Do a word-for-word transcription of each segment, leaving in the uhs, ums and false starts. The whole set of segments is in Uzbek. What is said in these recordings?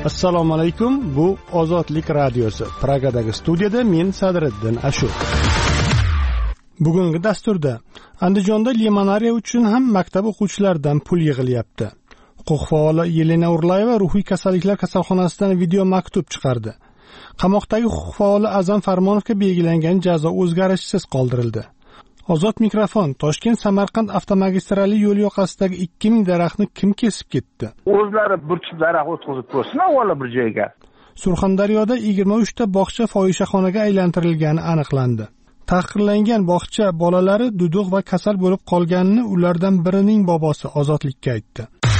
Assalomu alaykum. Bu Ozodlik radiosi. Pragadagi studiyada men Sadriddin Ashur. Bugungi dasturda Andijonda limonariya uchun ham maktab o'quvchilaridan pul yig'ilyapti. Huquq faoli Yelena Urlayeva ruhiy kasalliklar kasalxonasidan video maktub chiqardi. Qamoqdagi huquq faoli Azam Farmonovga belgilangan jazo o'zgarishsiz qoldirildi. Ozod mikrofon. Toshkent Samarqand avtomagistrali yo'l yoqasidagi ikki ming daraxtni kim kesib ketdi? O'zlari bir chip daraxt o'tqizib qo'ysin avvalo bir joyga. Surxondaryoda yigirma uch ta bog'cha fohishaxonaga aylantirilgani aniqlandi. Tahqirlangan bog'cha bolalari duduq va kasal bo'lib qolganini ulardan birining bobosi Ozodlikka aytdi.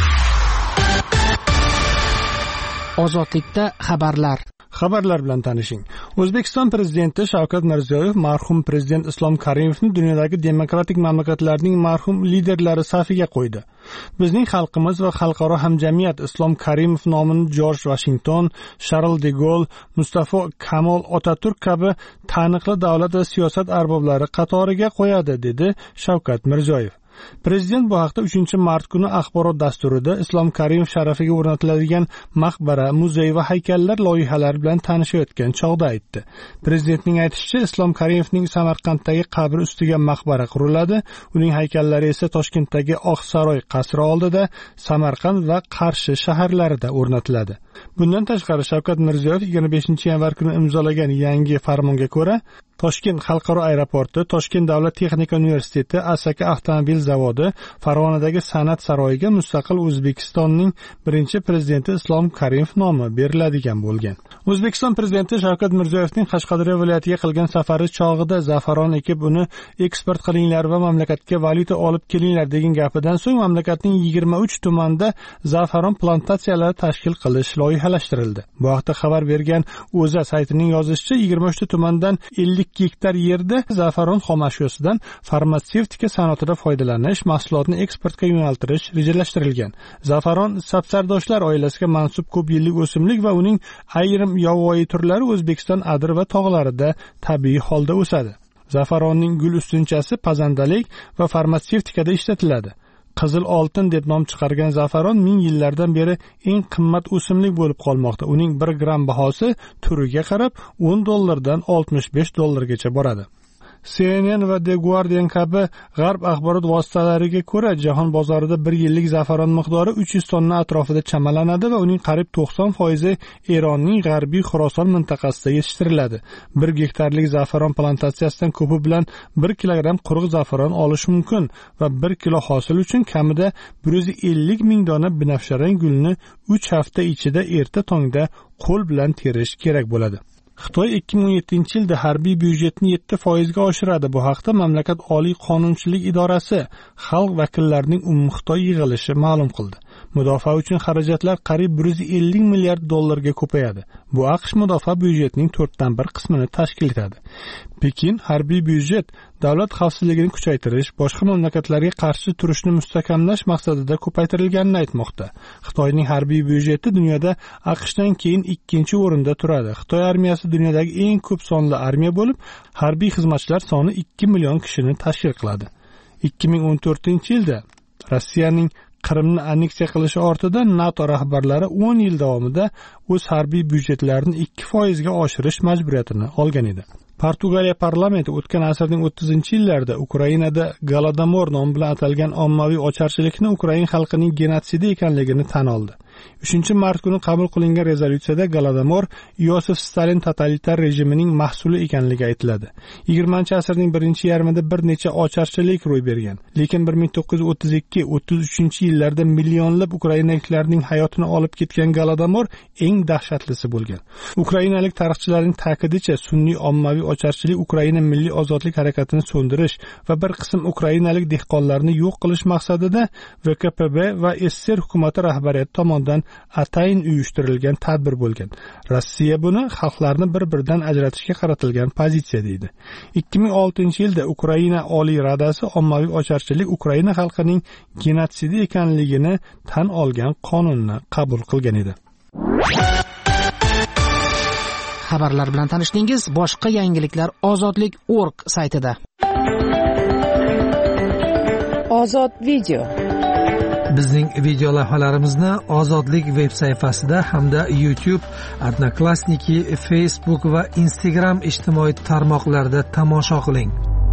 Ozodlikda xabarlar. Xabarlar bilan tanishing. O'zbekiston prezidenti Shavkat Mirziyoyev marhum prezident Islom Karimovni dunyodagi demokratik mamlakatlarning marhum liderlari safiga qo'ydi. Bizning xalqimiz va xalqaro hamjamiyat Islom Karimov nomini Jorj Vashington, Charles de Gaulle, Mustafa Kamol Otaturk kabi taniqli davlat va siyosat arboblari qatoriga qo'yadi, dedi Shavkat Mirziyoyev. Prezident bu haqda uchinchi mart kuni axborot dasturida Islom Karimov sharafiga o'rnatiladigan maqbara, muzey va haykallar loyihalari bilan tanishayotgan chog'da aytdi. Prezidentning aytishicha, Islom Karimovning Samarqanddagi qabri ustiga maqbara quriladi, uning haykallari esa Toshkentdagi Oqsaroy qasri oldida, Samarqand va Qarshi shaharlarida o'rnatiladi. Bundan tashqari Shavkat Mirziyoyev yigirma beshinchi yanvar kuni imzolagan yangi farmonga ko'ra Toshkent xalqaro aeroporti, Toshkent davlat texnika universiteti, Asaka avtomobil zavodi, Farg'onadagi san'at saroyiga mustaqil O'zbekistonning birinchi prezidenti Islom Karimov nomi beriladigan bo'lgan. O'zbekiston prezidenti Shavkat Mirziyoyevning Qashqadaryo viloyatiga qilgan safari chog'ida zafaron ekib uni eksport qilinglar va mamlakatga valyuta olib kelinglar degan gapidan so'ng mamlakatning yigirma uch tumanida zafaron plantatsiyalari tashkil qilish loyihalashtirildi. Bu haqda xabar bergan O'zA saytining yozishicha, yigirma uch ta tumandan ellik gektar yerda zafaron xomashyosidan farmatsevtika sanoatida foydalanish, mahsulotni eksportga yo'naltirish rejalashtirilgan. Zafaron sabzardoshlar oilasiga mansub ko'p yillik o'simlik va uning ayrim yovvoyi turlari O'zbekiston adir va tog'larida tabiiy holda o'sadi. Zafaronning gul ustunchasi pazandalik va farmatsevtikada ishlatiladi. Qizil oltin deb nom chiqargan zafaron ming yillardan beri eng qimmat o'simlik bo'lib qolmoqda. Uning bir gram bahosi turiga qarab o'n dollardan oltmish besh dollargacha boradi. C N N va The Guardian kabi g'arb axborot vositalariga ko'ra, jahon bozorida bir yillik zafaron miqdori uch yuz tonna atrofida chamalanadi va uning qariyb to'qson foizi Eronning g'arbiy Xorason mintaqasida yetishtiriladi. bir gektarlik zafaron plantatsiyasidan ko'pi bilan bir kilogramm quruq zafaron olish mumkin va bir kilo hosil uchun kamida bir yuz ellik ming dona binafsharang gulni uch hafta ichida erta tongda qo'l bilan terish kerak bo'ladi. Xitoy ikki ming o'n yettinchi yilda harbiy byudjetni yetti foizga oshiradi. Bu haqda mamlakat Oliy qonunchilik idorasi xalq vakillarining umumxitoy yig'ilishi ma'lum qildi. Mudofaa uchun xarajatlar qariyb bir yuz ellik milliard dollarga ko'payadi. Bu AQSh mudofaa byudjetining to'rtdan bir qismini tashkil etadi. Pekin harbiy byudjet davlat xavfsizligini kuchaytirish, boshqa mamlakatlarga qarshi turishni mustahkamlash maqsadida ko'paytirilganini aytmoqda. Xitoyning harbiy byudjeti dunyoda AQShdan keyin ikkinchi o'rinda turadi. Xitoy armiyasi dunyodagi eng ko'p sonli armiya bo'lib, harbiy xizmatchilar soni ikki million kishini tashkil qiladi. ikki ming o'n to'rtinchi yilda Rossiyaning Qrimni anneksiya qilishi ortidan NATO rahbarlari o'n yil davomida o'z harbiy byudjetlarini ikki foizga oshirish majburiyatini olgan edi. Portugaliya parlamenti o'tgan asrning o'ttizinchi yillarida Ukrainada Golodomor nomi bilan atalgan ommaviy ocharchilikni Ukraina xalqining genotsidi ekanligini tan oldi. uchinchi mart kuni qabul qilingan rezolyutsiyada Golodomor Iosif Stalin totalitar rejimining mahsuli ekanligi aytiladi. yigirmanchi asrning birinchi yarmida bir necha ocharchilik ro'y bergan. Lekin bir ming to'qqiz yuz o'ttiz ikki o'ttiz uchinchi yillarda millionlab ukrainaliklarning hayotini olib ketgan Golodomor eng dahshatlisi bo'lgan. Ukrainalik tarixchilarning ta'kidicha, sunniy ommaviy ocharchilik Ukraina milliy ozodlik harakatini so'ndirish va bir qism ukrainalik dehqonlarni yo'q qilish maqsadida V K P B va S S R hukumati rahbariyati tomonidan atayin uyushtirilgan tadbir bo'lgan. Rossiya buni xalqlarni bir-biridan ajratishga qaratilgan pozitsiya deydi. ikki ming oltinchi yilda Ukraina Oliy Radasi ommaviy ocharchilik Ukraina xalqining genotsidi ekanligini tan olgan qonunni qabul qilgan edi. Xabarlar bilan tanishdingiz. Boshqa yangiliklar ozodlik nokta org saytida. Ozod video. Bizning video lavhalarimizni Ozodlik veb sayfasida hamda YouTube, Odnoklassniki, Facebook va Instagram ijtimoiy tarmoqlarida tomosha qiling.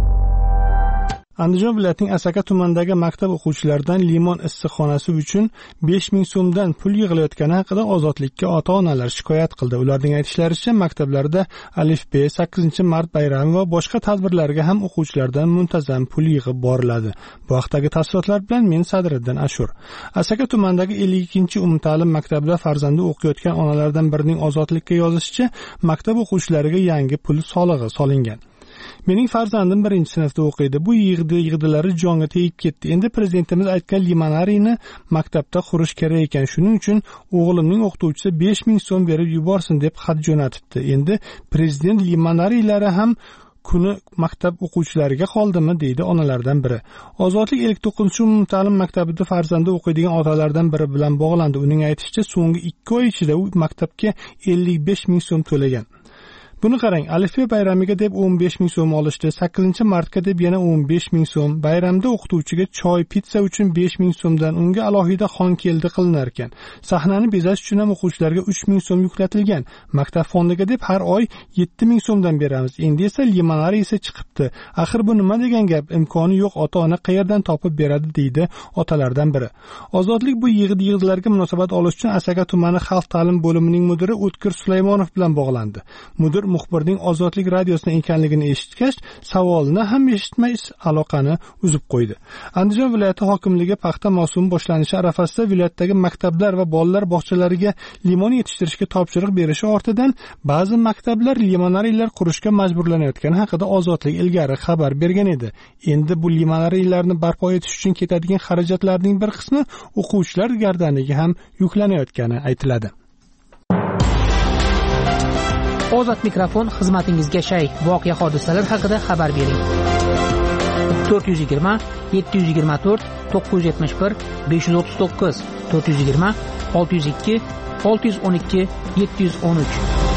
Andijon viloyatining Asaka tumanidagi maktab o'quvchilaridan limon issiqxonasi uchun besh ming so'mdan pul yig'ilayotgani haqida Ozodlikka ota-onalar shikoyat qildi. Ularning aytishlaricha, maktablarda alif-be, sakkizinchi mart bayrami va boshqa tadbirlarga ham o'quvchilardan muntazam pul yig'ib boriladi. Bu haqdagi tafsilotlar bilan men Sadriddin Ashur. Asaka tumanidagi ellik ikkinchi umumta'lim maktabida farzandi o'qiyotgan onalardan birining Ozodlikka yozishicha, maktab o'quvchilariga yangi pul solig'i solingan. Mening farzandim birinchi sinfda o'qiydi. Bu yig'di yig'dilari jonga tegib ketdi. Endi prezidentimiz aytgan limonariyni maktabda qurish kerak ekan. Shuning uchun o'g'limning o'qituvchisi besh ming so'm berib yuborsin deb xat jo'natibdi. Endi prezident limonariylari ham kuni maktab o'quvchilariga qoldimi, deydi onalardan biri. Ozodlik ellik to'qqizinchi umumta'lim maktabida farzandi o'qiydigan otalardan biri bilan bog'landi. Uning aytishicha, so'nggi ikki oy ichida u maktabga ellik besh ming so'm to'lagan. Buni qarang, alif-be bayramiga deb o'n besh ming so'm olishdi, sakkizinchi martga deb yana o'n besh ming so'm, bayramda o'qituvchiga choy, pitsa uchun besh ming so'mdan unga alohida xon keldi qilinar ekan. Sahnani bezash uchun ham o'quvchilarga uch ming so'm yuklatilgan. Maktab fondiga deb har oy yetti ming so'mdan beramiz. Endi esa limonariy esa chiqibdi. Axir bu nima degan gap? Imkoni yo'q, ota-ona qayerdan topib beradi, deydi otalardan biri. Ozodlik bu yig'di-yig'dilarga munosabat olish uchun Asaka tumani xalq ta'lim bo'limining mudiri O'tkir Sulaymonov bilan bog'landi. Mudir muxbirning Ozodlik radiosida ekanligini eshitgach, savolni ham eshitmay aloqani uzib qo'ydi. Andijon viloyati hokimligi paxta mavsumi boshlanishi arafasida viloyatdagi maktablar va bolalar bog'chalariga limon yetishtirishga topshiriq berishi ortidan ba'zi maktablar limonariylar qurishga majburlanayotgani haqida Ozodlik ilgari xabar bergan edi. Endi bu limonariylarni barpo etish uchun ketadigan xarajatlarning bir qismi o'quvchilar gardaniga ham yuklanayotgani aytiladi. Ozod mikrofon xizmatingizga shay. Voqea hodisalar haqida xabar bering. to'rt yuz yigirma yetti yuz yigirma to'rt to'qqiz yuz yetmish bir besh yuz o'ttiz to'qqiz to'rt yuz yigirma olti yuz ikki olti yuz o'n ikki yetti yuz o'n uch.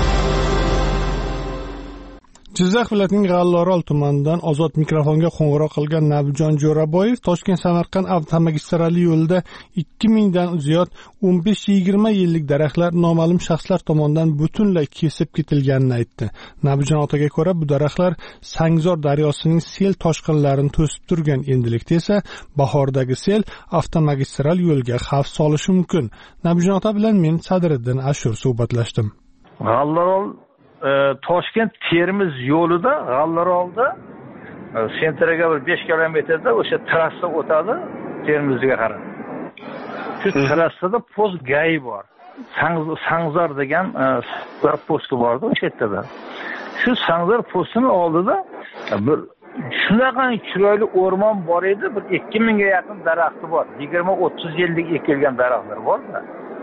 Jizzax viloyatining G'allaorol tumanidan Ozod mikrofonga qo'ng'iroq qilgan Nabijon Jo'raboyev Toshkent-Samarqand avtomagistrali yo'lida ikki mingdan ziyod o'n besh yigirma yillik daraxtlar noma'lum shaxslar tomonidan butunlay kesib ketilganini aytdi. Nabijon otaga ko'ra, bu daraxtlar Sangzor daryosining sel toshqinlarini to'sib turgan. Endilikda esa bahordagi sel avtomagistral yo'lga xavf solishi mumkin. Nabijon ota bilan men Sadriddin Ashur suhbatlashdim. G'allaorol Toshkent Termiz yo'lida G'allaorolda sentraga bir besh kilometrda o'sha trassa o'tadi Termizga qarab. Shu trassada post gay bor. Sangzor degan bir posti bordi o'sha yerda. Shu Sangzor postining oldida bir shunaqa chiroyli o'rmon bor edi, bir ikki mingga yaqin daraxti bor. yigirma o'ttiz yillik ekilgan daraxtlar bor-da.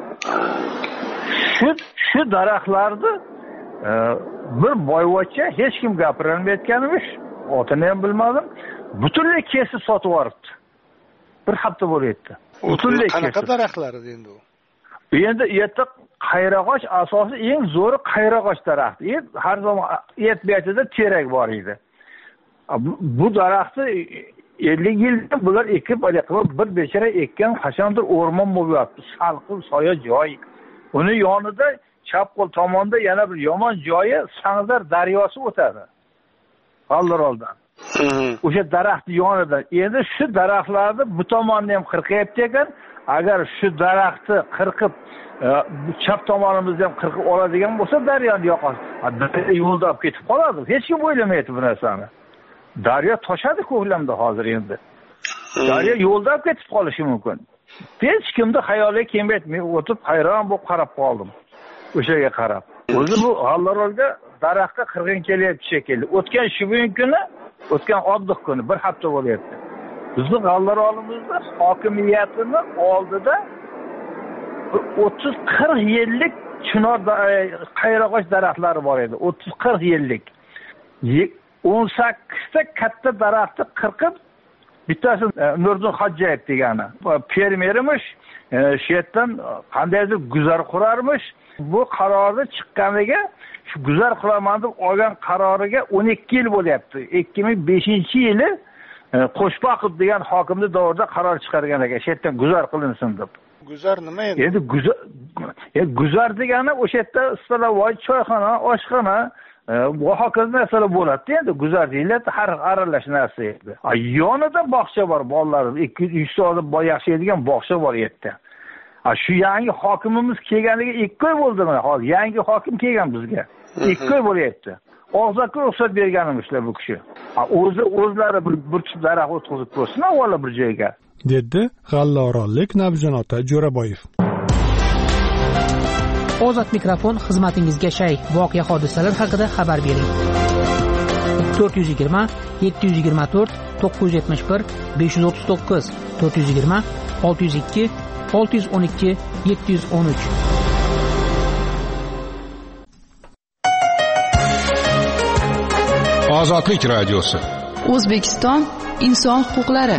Shu shu daraxtlarni bir boyvachcha hech kim gapirolmayotganimish, otini ham bilmadim, butunlay kesib sotib yuboribdi. Bir hafta bo'layapti. Butunlay kesib. Qanaqa daraxtlar endi u? Endi yerda qayrag'och asosi eng zo'ri qayrag'och daraxti. Har zaman yetmayatida terak bor edi. Bu daraxtni ellik yilda bular ekib, bir bechara ekkan, qachondir o'rmon bo'lib yotdi. Salqin soya joy. Uni yonida chap qo'l tomonda yana bir yomon joyi Sangzor daryosi o'tadi. G'allaoroldan. O'sha daraxtning yonida. Endi shu daraxtlarni bu tomonni ham qirqayapti ekan. Agar shu daraxtni qirqib, chap tomonimizni ham qirqib oladigan bo'lsa, daryoni yoqasi yo'lda olib ketib qoladi. Hech kim o'ylamaydi bu narsani. Daryo toshadi ko'klamda hozir endi. Daryo yo'lda olib ketib qolishi mumkin. Hech kimda xayoliga kelmaydi. Men o'tib hayron bo'lib qarab qoldim. O'shaga qarab. O'zi bu G'allaorolga daraxtga qirg'in kelyapti shekilli. O'tgan shu kuni, o'tgan oddiq kuni bir hafta bo'lyapti. Bizni G'allaorolimizda hokimiyatini oldida o'ttiz qirq yillik chinor qayrag'och daraxtlari bor edi. o'ttiz qirq yillik. o'n sakkizta katta daraxtni qirqib, bittasi Nurdin Xo'jayev degani. Fermerimish, shu yerdan qandaydir guzar qurarmish. Bu qarorni chiqqaniga, shu guzar quraman deb olgan qaroriga o'n ikki yil bo'lyapti. ikki ming beshinchi yili Qo'shboqov degan hokimni davrida qaror chiqargan ekan, shu yerdan guzar qilinsin deb. Guzar nima endi? Endi guzar, guzar degani o'sha yerda istalavoy choyxona, oshxona, bu hokazo narsalar bo'ladi. Endi guzar deyiladi, har aralash narsa edi. Yonida bog'cha bor, bolalar ikki yuz soat boy yashaydigan bog'cha bor yerda. Shu yangi hokimimiz kelganiga ikki oy bo'ldi mana. Hozir yangi hokim kelgan bizga. ikki oy bo'lyapti. Og'zaki ruxsat berganimizlar bu kishi. O'zi o'zlari bir bir tup daraxt o'tqizib qo'ysin, avvalo bir joyga. dedi G'allorollik Nabjon ota Jo'raboyev. Ozod mikrofon xizmatingizga shay. Voqea hodisalar haqida xabar bering. to'rt yuz yigirma yetti yuz yigirma to'rt to'qqiz yuz yetmish bir besh yuz o'ttiz to'qqiz to'rt yuz yigirma olti yuz ikki olti yuz o'n ikki yetti yuz o'n uch. Ozodlik radiosi. O'zbekiston inson huquqlari.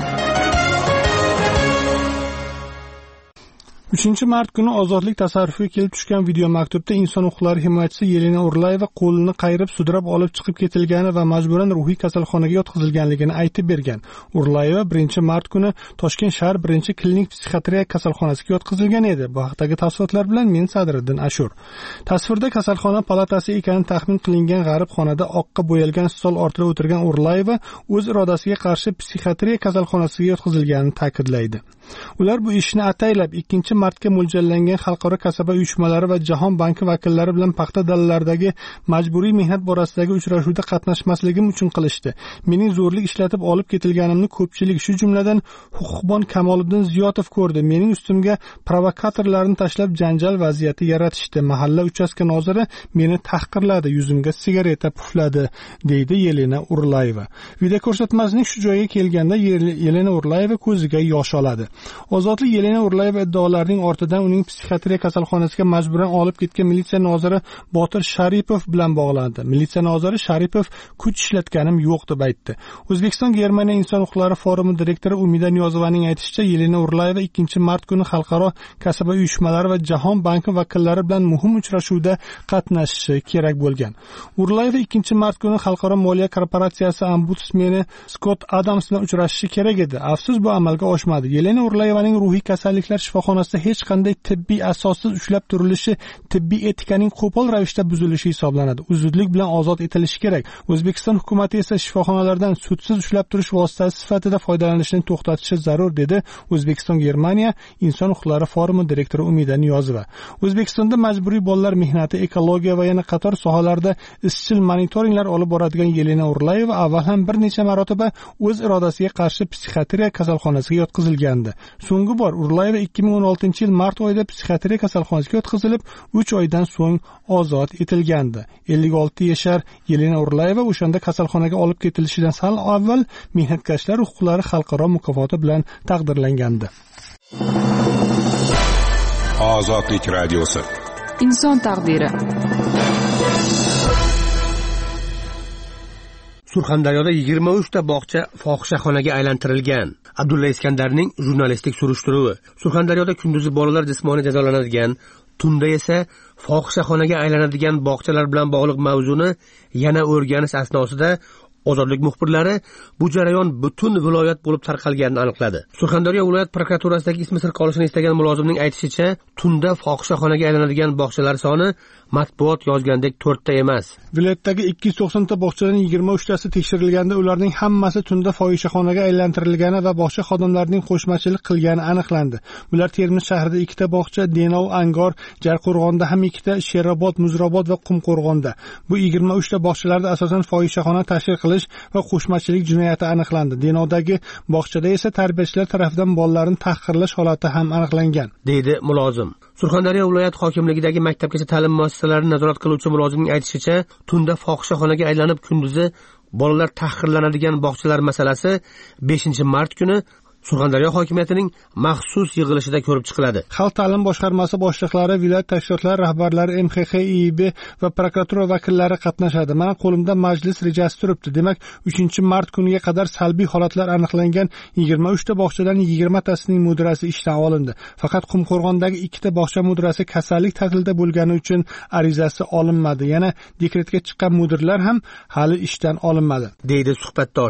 uchinchi mart kuni ozodlik tasarrufiga kelib tushgan video maktubda inson huquqlari himoyachisi Yelena Urlayeva qo'lini qayrib sudrab olib chiqib ketilgani va majburan ruhiy kasalxonaga yotqizilganligini aytib bergan. Urlayeva birinchi mart kuni Toshkent shahar birinchi klinik psixiatriya kasalxonasiga yotqizilgan edi. Bu haqdagi tafsilotlar bilan men Sadriddin Ashur. Tasvirda kasalxona palatasi ekani taxmin qilingan g'arib xonada oqqa bo'yalgan stol ortida o'tirgan Urlayeva o'z irodasiga qarshi psixiatriya kasalxonasiga yotqizilganini ta'kidlaydi. Ular bu ishni ataylab ikkinchi martga mo'ljallangan xalqaro kasaba uyushmalari va Jahon banki vakillari bilan paxta dalallaridagi majburiy mehnat borasidagi uchrashuvda qatnashmasligim uchun qilishdi. Mening zo'rlik ishlatib olib ketilganimni ko'pchilik, shu jumladan huquqbon Kamoliddin Ziyotov ko'rdi. Mening ustimga provokatorlarni tashlab janjal vaziyati yaratishdi. Mahalla uchastka noziri meni tahqirladi, yuzimga sigareta pufladi, deydi Yelena Urlayeva. Video ko'rsatmasining shu joyiga kelganda Yelena Urlayeva ko'ziga yosh oladi. Ozodlik Yelena Urlayeva iddaolarining ortidan uning psixiatriya kasalxonasiga majburan olib ketgan militsiya noziri Botir Sharipov bilan bog'landi. Militsiya noziri Sharipov kuch ishlatganim yo'q deb aytdi. O'zbekiston Germaniya inson huquqlari forumi direktori Umida Niyozovaning aytishicha, Yelena Urlayeva ikkinchi mart kuni xalqaro kasaba uyushmalari va Jahon banki vakillari bilan muhim uchrashuvda qatnashishi kerak bo'lgan. Urlayeva ikkinchi mart kuni xalqaro moliya korporatsiyasi ombudsmeni Scott Adams bilan uchrashishi kerak edi. Afsus, bu amalga oshmadi. Yelena Urlayevaning ruhiy kasalliklar shifoxonasida hech qanday tibbiy asossiz ushlab turilishi tibbiy etikaning qo'pol ravishda buzilishi hisoblanadi. U zudlik bilan ozod etilishi kerak. O'zbekiston hukumatı esa shifoxonalardan sudsiz ushlab turish vositasi sifatida foydalanishni to'xtatishi zarur, dedi O'zbekiston Germaniya inson huquqlari forumi direktori Umida Niyozova. O'zbekistonda majburiy bolalar mehnati, ekologiya va yana qator sohalarda izchil monitoringlar olib boradigan Yelena Urlayeva avval ham bir necha marotaba o'z irodasiga qarshi psixiatriya kasalxonasiga yotqizilgandi. So'nggi bor Urlayeva ikki ming o'n oltinchi yil mart oyida psixiatriya kasalxonasiga yotqizilib, uch oydan so'ng ozod etilgandi. ellik olti yashar Yelena Urlayeva o'shanda kasalxonaga olib ketilishidan sal avval mehnatkashlar huquqlari xalqaro mukofoti bilan taqdirlangandi. Ozodlik radiosi. Inson taqdiri. Surxondaryoda yigirma uch ta bog'cha fohishaxonaga aylantirilgan. Abdulla Iskandarning jurnalistik surishtiruvi. Surxondaryoda kunduzi bolalar jismoniy jazolanadigan, tunda esa fohishaxonaga aylanadigan bog'chalar bilan bog'liq mavzuni yana o'rganish asnosida Ozodlik muxbirlari bu jarayon butun viloyat bo'lib tarqalganini aniqladi. Surxondaryo viloyat prokuraturasidagi ismi sir qolishini istagan mulozimning aytishicha, tunda fohishaxonaga aylanadigan bog'chalar soni matbuot yozgandek to'rtta emas. Viloyatdagi ikki yuz to'qson ta bog'chadan yigirma uch tasi tekshirilganda, ularning hammasi tunda fohishaxonaga aylantirilgani va bog'cha xodimlarining qo'shmachilik qilgani aniqlandi. Bular Termiz shahrida ikkita bog'cha, Denov, Angor, Jarqo'rg'onda ham ikkita, Sherobod, Muzrobod va Qumqo'rg'onda. Bu yigirma uch ta bog'chalarda asosan fohishaxona tashkil qilish va qo'shmachilik jinoyati aniqlandi. Denovdagi bog'chada esa tarbiyachilar tomonidan bolalarni tahqirlash holati ham aniqlangan, deydi mulozim. Surxondaryo viloyat hokimligidagi maktabgacha ta'lim muassasalarini nazorat qiluvchi mulozimning aytishicha, tunda fohishaxonaga aylanib kunduzi bolalar tahqirlanadigan bog'chalar masalasi beshinchi mart kuni Surxondaryo hokimiyatining maxsus yig'ilishida ko'rib chiqiladi. Xalq ta'lim boshqarmasi boshliqlari, viloyat tashkilotlari rahbarlari, M X X, I I B va prokuratura vakillari qatnashadi. Mana qo'limda majlis rejasi turibdi. Demak, uchinchi mart kuniga qadar salbiy holatlar aniqlangan yigirma uch ta bog'chadan yigirma tasining mudirasi ishdan olindi. Faqat Qumqo'rg'ondagi ikkita bog'cha mudirasi kasallik ta'tilida bo'lgani uchun arizasi olinmadi. Yana dekretga chiqqan mudirlar ham hali ishdan olinmadi, deydi suhbatdosh.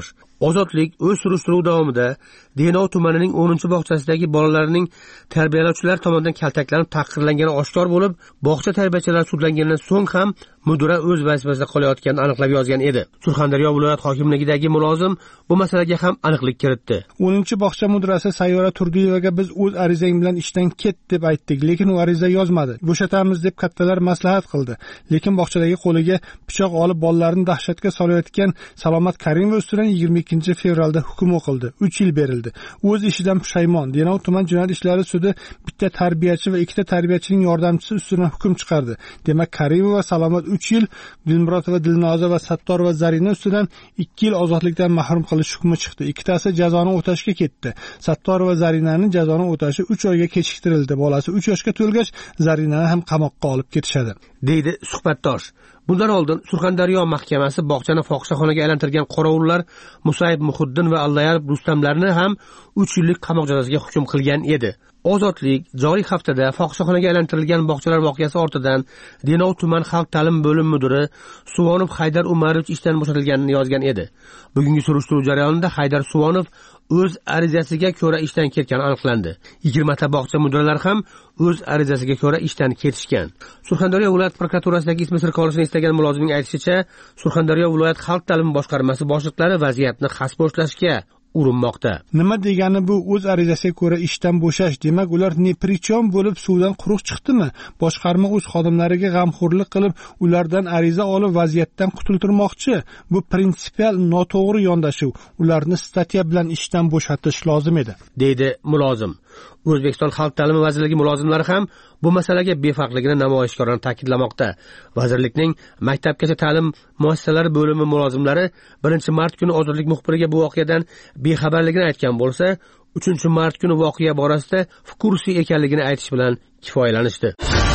Ozodlik o'z surishtiruvi davomida Denov tumanining o'ninchi bog'chasidagi bolalarning tarbiyalovchilar tomonidan kaltaklanib tahqirlangani oshkor bo'lib, bog'cha tarbiyachilari sudlangandan so'ng ham mudira o'z vazifasida qolayotganini aniqlab yozgan edi. Surxondaryo viloyat hokimligidagi mulozim bu masalaga ham aniqlik kiritdi. o'ninchi bog'cha mudirasi Sayyora Turdiyevaga biz o'z arizang bilan ishdan ket deb aytdik, lekin u ariza yozmadi. Bo'shatamiz deb kattalar maslahat qildi. Lekin bog'chadagi qo'liga pichoq olib bolalarni dahshatga solayotgan Salomat Karimov ustidan yigirma ikkinchi fevralda hukm o'qildi. uch yil berildi. O'z ishidan pushaymon. Denov tuman jinoyat ishlari sudi bitta tarbiyachi va ikkita tarbiyachining yordamchisi ustidan hukm chiqardi. Demak, Karimov va Salomat uch yil, Dilmurotova Dilnoza va Sattorova Zarina ustidan ikki yil ozodlikdan mahrum qilish hukmi chiqdi. Ikkitasi jazoni o'tashga ketdi. Sattorova Zarinaning jazoni o'tashi uch oyga kechiktirildi. Bolasi uch yoshga to'lgach, Zarinani ham qamoqqa olib ketishadi, deydi suhbatdosh. Bundan oldin Surxondaryo mahkamasi bog'chani fohishaxonaga aylantirgan qorovullar Musayib Muhiddin va Allayar Rustamlarni ham uch yillik qamoq jazosiga hukm qilgan edi. Ozodlik joriy haftada fohishaxonaga aylantirilgan bog'chalar voqeasi ortidan Denov tuman xalq ta'lim bo'lim mudiri Suvonov Haydar Umarovich ishdan bo'shatilganini yozgan edi. Bugungi surishtiruv jarayonida Haydar Suvonov o'z arizasiga ko'ra ishdan ketgani aniqlandi. yigirma ta bog'cha mudiralari ham o'z arizasiga ko'ra ishdan ketishgan. Surxondaryo viloyat prokuraturasidagi ismi sir qolishini istagan mulozimning aytishicha, Surxondaryo viloyat xalq ta'limi boshqarmasi boshliqlari vaziyatni xaspo'shlashga urinmoqda. Nima degani bu o'z arizasiga ko'ra ishdan bo'shash? Demak, ular neprichon bo'lib suvdan quruq chiqdimi? Boshqarma o'z xodimlariga g'amxo'rlik qilib, ulardan ariza olib vaziyatdan qutultirmoqchi. Bu prinsipial noto'g'ri yondashuv. Ularni statya bilan ishdan bo'shatish lozim edi, deydi mulozim. O'zbekiston Xalq ta'limi vazirligi mulozimlari ham bu masalaga befarqligini namoyishkorona ta'kidlamoqda. Vazirlikning maktabgacha ta'lim muassasalari bo'limi mulozimlari birinchi mart kuni Ozodlik muxbiriga bu voqeadan bexabarligini aytgan bo'lsa, uchinchi mart kuni voqea borasida в курсе ekanligini aytish bilan kifoyalanishdi.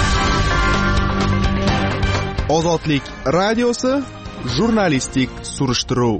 Ozodlik radiosi jurnalistik surishtiruv.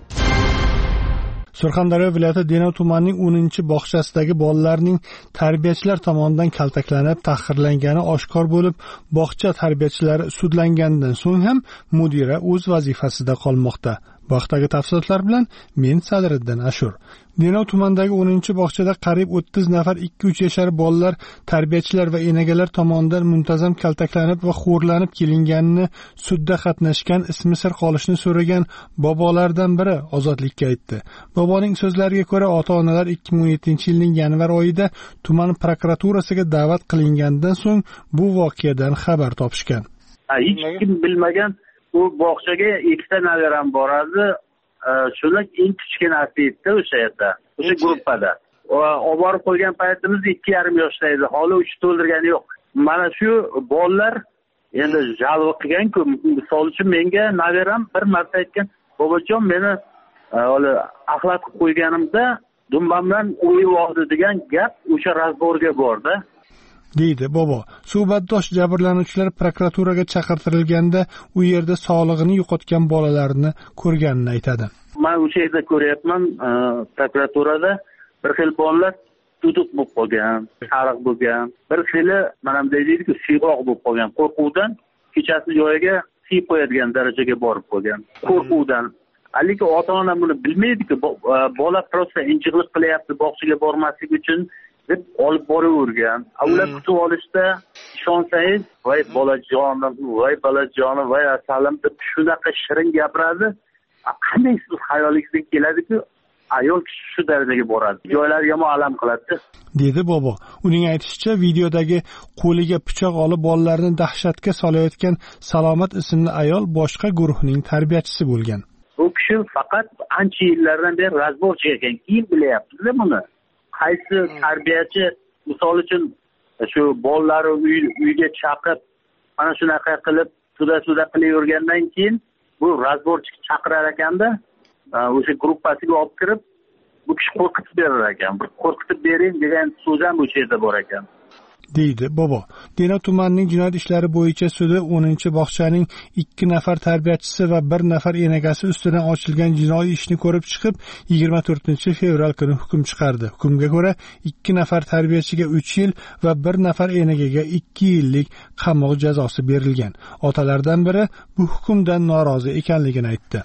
Surxondaryo viloyati Denov tumanining o'ninchi bog'chasidagi bolalarning tarbiyachilar tomonidan kaltaklanib, tahqirlangani oshkor bo'lib, bog'cha tarbiyachilari sudlangandan so'ng ham mudira o'z vazifasida qolmoqda. Bu haqdagi tafsilotlar bilan men Sadriddin Ashur. Denov tumanidagi o'ninchi bog'chada qariyb o'ttiz nafar ikki uch yashar bolalar tarbiyachilar va enagalar tomonidan muntazam kaltaklanib va xo'rlanib kelinganini sudda qatnashgan ismi sir qolishni so'ragan bobolardan biri ozodlikka aytdi. Boboning so'zlariga ko'ra, ota-onalar ikki ming o'n yettinchi yilning yanvar oyida tuman prokuraturasiga da'vat qilingandan so'ng bu voqeadan xabar topishgan. Hech kim bilmagan bu bog'chaga ikkita nabiram boradi. Shular eng kichkinasi edi o'sha yerda, o'sha gruppada. Olib borib qo'ygan paytimizda ikki yarim yoshda edi, hali uch to'ldirgani yo'q. Mana shu bolalar endi jalb qilgan-ku, misol uchun menga nabiram bir marta aytgan, "Bobojon, meni hali axlat qilib qo'yganimda dumbamdan o'yib oldi" degan gap o'sha razborga bordi. deydi bobo. Suhbatdosh jabrlanuvchilar prokuraturaga chaqirtirilganda u yerda sog'lig'ini yo'qotgan bolalarni ko'rganini aytadi. Men o'sha yerda ko'ryapman, prokuraturada bir xil bolalar tutuq bo'lib qolgan, sariq bo'lgan, bir xili mana bunday deydi-ku, siyg'oq bo'lib qolgan, qo'rquvdan kechasi joyiga siyib qo'yadigan darajaga borib qolgan, qo'rquvdan. Lekin ota-ona buni bilmaydi-ku, bola prosta injiqlik qilyapti bog'chaga bormaslik uchun deb olib boravergan. Ular kutib olishda ishonsangiz, voy bolajonim, voy bolajonim, voy asalim deb shunaqa shirin gapiradi. Qanday siz xayolingizga keladi-ku, ayol kishi shu darajaga boradi. Joylari yomon alam qiladi, dedi bobo. Uning aytishicha, videodagi qo'liga pichoq olib bolalarni dahshatga solayotgan Salomat ismli ayol boshqa guruhning tarbiyachisi bo'lgan. Bu kishi faqat ancha yillardan beri razborchi ekan. Keyin bilyapsiz buni. Qaysi tarbiyachi misol uchun shu bolalari uyga chaqib mana shunaqa qilib suda-suda qilavergandan keyin bu razborchi chaqirar ekanda, o'sha gruppasiga olib kirib bu kishi qo'rqitib berar ekan. Bir qo'rqitib bering degan so'z ham o'sha yerda bor ekan, deydi bobo. Denov tumanining jinoyat ishlari bo'yicha sudi o'ninchi bog'chaning ikki nafar tarbiyachisi va bir nafar enagasi ustidan ochilgan jinoiy ishni ko'rib chiqib, yigirma to'rtinchi fevral kuni hukm chiqardi. Hukmga ko'ra ikki nafar tarbiyachiga uch yil va bir nafar enagaga ikki yillik qamoq jazosi berilgan. Otalardan biri bu hukmdan norozi ekanligini aytdi.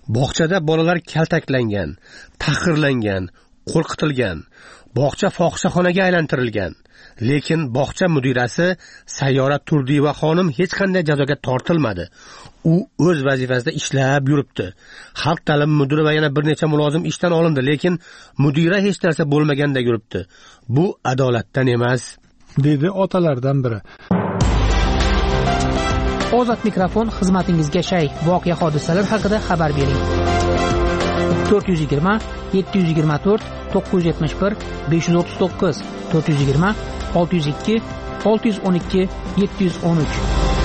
Bog'chada bolalar kaltaklangan, tahqirlangan, qo'rqitilgan. Bog'cha fohishaxonaga aylantirilgan. Lekin bog'cha mudirasi Sayyora Turdiyeva xonim hech qanday jazoga tortilmadi. U o'z vazifasida ishlab yuribdi. Xalq ta'limi mudiri va yana bir necha mulozim ishdan olindi, lekin mudira hech narsa bo'lmaganda yuribdi. Bu adolatdan emas, dedi otalardan biri. Ozod mikrofon xizmatingizga shay. Voqea hodisalar haqida xabar bering. to'rt yuz yigirma yetti yuz yigirma to'rt to'qqiz yuz yetmish bir besh yuz o'ttiz to'qqiz to'rt yuz yigirma olti yuz ikki olti yuz o'n ikki yetti yuz o'n uch.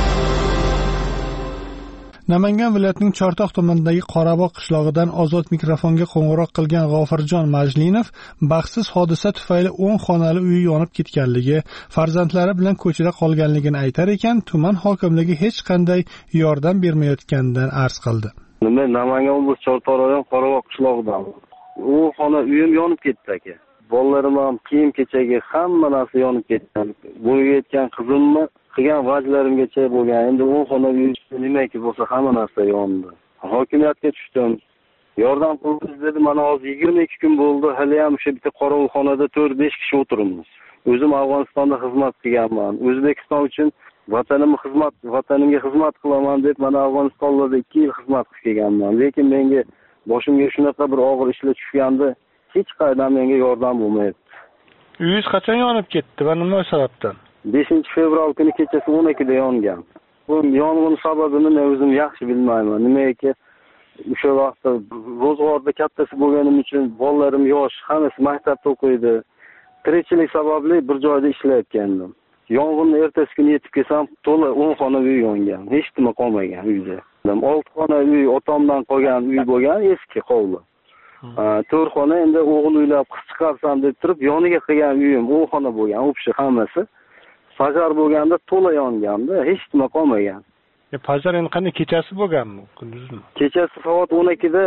Namangan viloyatining Chortoq tumanidagi Qorabog' qishlog'idan Ozod mikrofonga qo'ng'iroq qilgan G'ofirjon Majlinov baxtsiz hodisa tufayli o'n xonali uyi yonib ketganligi, farzandlari bilan ko'chada qolganligini aytar ekan, tuman hokimligi hech qanday yordam bermayotganidan arz qildi. Men Namangan oblast Chortoq rayon Qorabog' qishlog'idan. U xona uyim yonib ketdi aka. Bolalarim ham kiyim-kechagi hamma narsa yonib ketgan. Bunga yetgan qizimmi qilgan vajlarimgacha bo'lgan. Endi o'n xona uy nimaki bo'lsa hamma narsa yondi. Hokimiyatga tushdim. Yordam qilamiz dedi. Mana hozir yigirma ikki kun bo'ldi. Hali ham o'sha bitta qorovulxonada to'rt besh kishi o'tiribmiz. O'zim Afg'onistonda xizmat qilganman. O'zbekiston uchun vatanimga xizmat, vatanimga xizmat qilaman deb mana Afg'onistonda ikki yil xizmat qilib kelganman. Lekin menga boshimga shunaqa bir og'ir ishlar tushganda hech qayerdan menga yordam bo'lmayapti. Uyingiz qachon yonib ketdi va nima sababdan? beshinchi fevral kuni kechasi o'n ikkida yongan. Bu yong'in sababini men o'zim yaxshi bilmayman. Nimaga o'sha vaqtda ro'zg'orda kattasi bo'lganim uchun bolalarim yosh, hammasi maktabda o'qiydi. Tirikchilik sababli bir joyda ishlayotgandim. Yong'inni ertasi kuni yetib kelsam, to'la o'n xona uy yongan. Hech nima qolmagan uyda. olti xona uy otamdan qolgan uy bo'lgan, eski hovli. to'rt xona endi o'g'il uylab qiz chiqarsam deb turib yoniga qilgan uyim o'n xona bo'lgan, o'pshi hammasi. Fajar bo'lganda to'la yonganda, hech nima qolmagan. E, fajar endi qanday kechasi bo'lganmi, kunduzmi? Kechasi soat o'n ikkida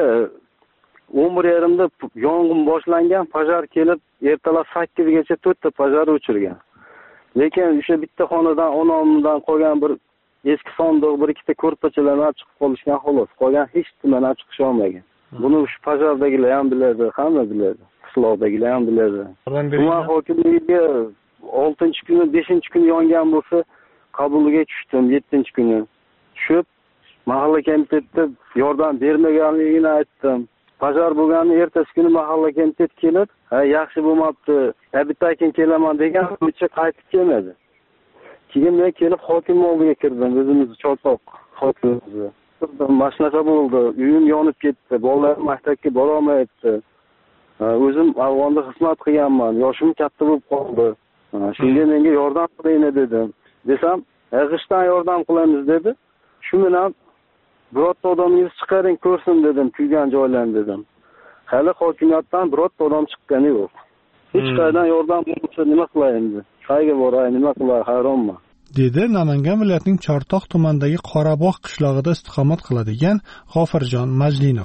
o'n bir yarim da yong'in boshlangan, fajar kelib ertalab sakkizgacha to'rtta fajar o'chirgan. Lekin o'sha bitta xonadan onamdan qolgan bir eski sondiq, bir ikkita ko'rpachalarni chiqib qolishgan xolos. Qolgan hech nimani chiqish olmagan. Buni shu fajardagilar ham biladi, hamma biladi. Qishloqdagilar ham biladi. Tuman hokimligiga oltinchi kuni, beshinchi kuni yongan bo'lsa, qabuliga tushdim yettinchi kuni. Tushib, mahalla komitetda yordam bermaganligini aytdim. Fajar bo'lganda ertasi kuni mahalla komitet kelib, "Ha, yaxshi bo'lmabdi, abitakin kelaman" degan uchun qaytib kelmadi. Keyin men kelib hokim oldiga kirdim, o'zimiz Chortoq hokimimiz. Mana shunaqa bo'ldi, uyim yonib ketdi, bolalarim maktabga bora olmayapti. O'zim Afg'onda xizmat qilganman, yoshim katta bo'lib qoldi. Shunga menga yordam qiling dedim. Desam, "G'ishdan yordam qilamiz" dedi. Shu bilan birorta odamingiz chiqaring ko'rsin dedim, kuygan joylarni dedim. Hali hokimiyatdan birorta odam chiqqani yo'q. Hech qayerdan yordam bo'lmasa nima qilay endi? Qayga boray, nima qilay, hayronman. dedi Namangan viloyatining Chortoq tumanidagi Qorabog' qishlog'ida istiqomat qiladigan G'ofirjon Majlinov.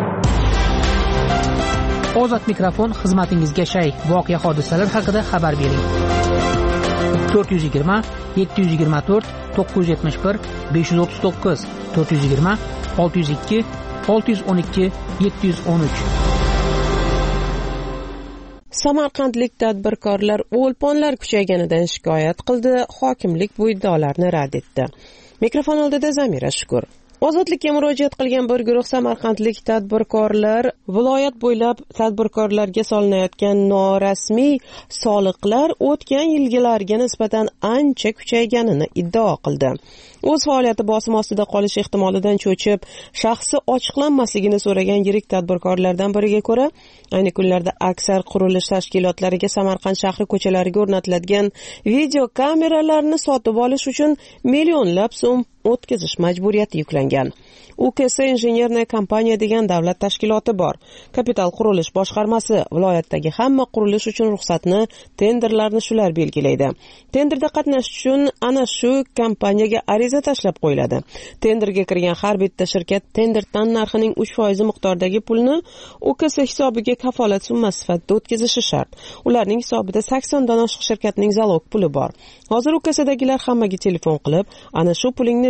Ozod mikrofon xizmatingizga shay. Voqea hodisalar haqida xabar bering. to'rt yuz yigirma yetti yuz yigirma to'rt to'qqiz yuz yetmish bir besh yuz o'ttiz to'qqiz to'rt yuz yigirma olti yuz ikki olti yuz o'n ikki yetti yuz o'n uch. Samarqandlik tadbirkorlar o'lponlar kuchayganidan shikoyat qildi, hokimlik bu iddaolarni rad etdi. Mikrofon oldida Zamira Shukur. Ozodlikka murojaat qilgan bir guruh samarqandlik tadbirkorlar viloyat bo'ylab tadbirkorlarga solinayotgan norasmiy soliqlar o'tgan yilgilarga nisbatan ancha kuchayganini iddao qildi. O'z faoliyati bosim ostida qolish ehtimolidan cho'chib, shaxsi ochiqlanmasligini so'ragan yirik tadbirkorlardan biriga ko'ra, ayni kunlarda aksar qurilish tashkilotlariga Samarqand shahri ko'chalariga o'rnatiladigan video kameralarni sotib olish uchun millionlab so'm o'tkazish majburiyati yuklangan. U K S injenerniya kompaniya degan davlat tashkiloti bor. Kapital qurilish boshqarmasi viloyatdagi hamma qurilish uchun ruxsatni, tenderlarni shular belgilaydi. Tenderda qatnashish uchun ana shu kompaniyaga ariza tashlab qo'yiladi. Tenderga kirgan har bitta shirkat tender tan narxining uch foiz miqdordagi pulni U K S hisobiga kafolat summasi sifatida o'tkazishi shart. Ularning hisobida sakson dan oshiq shirkatning zalog puli bor. Hozir U K S'dagilar hammaga telefon qilib, ana shu pulingni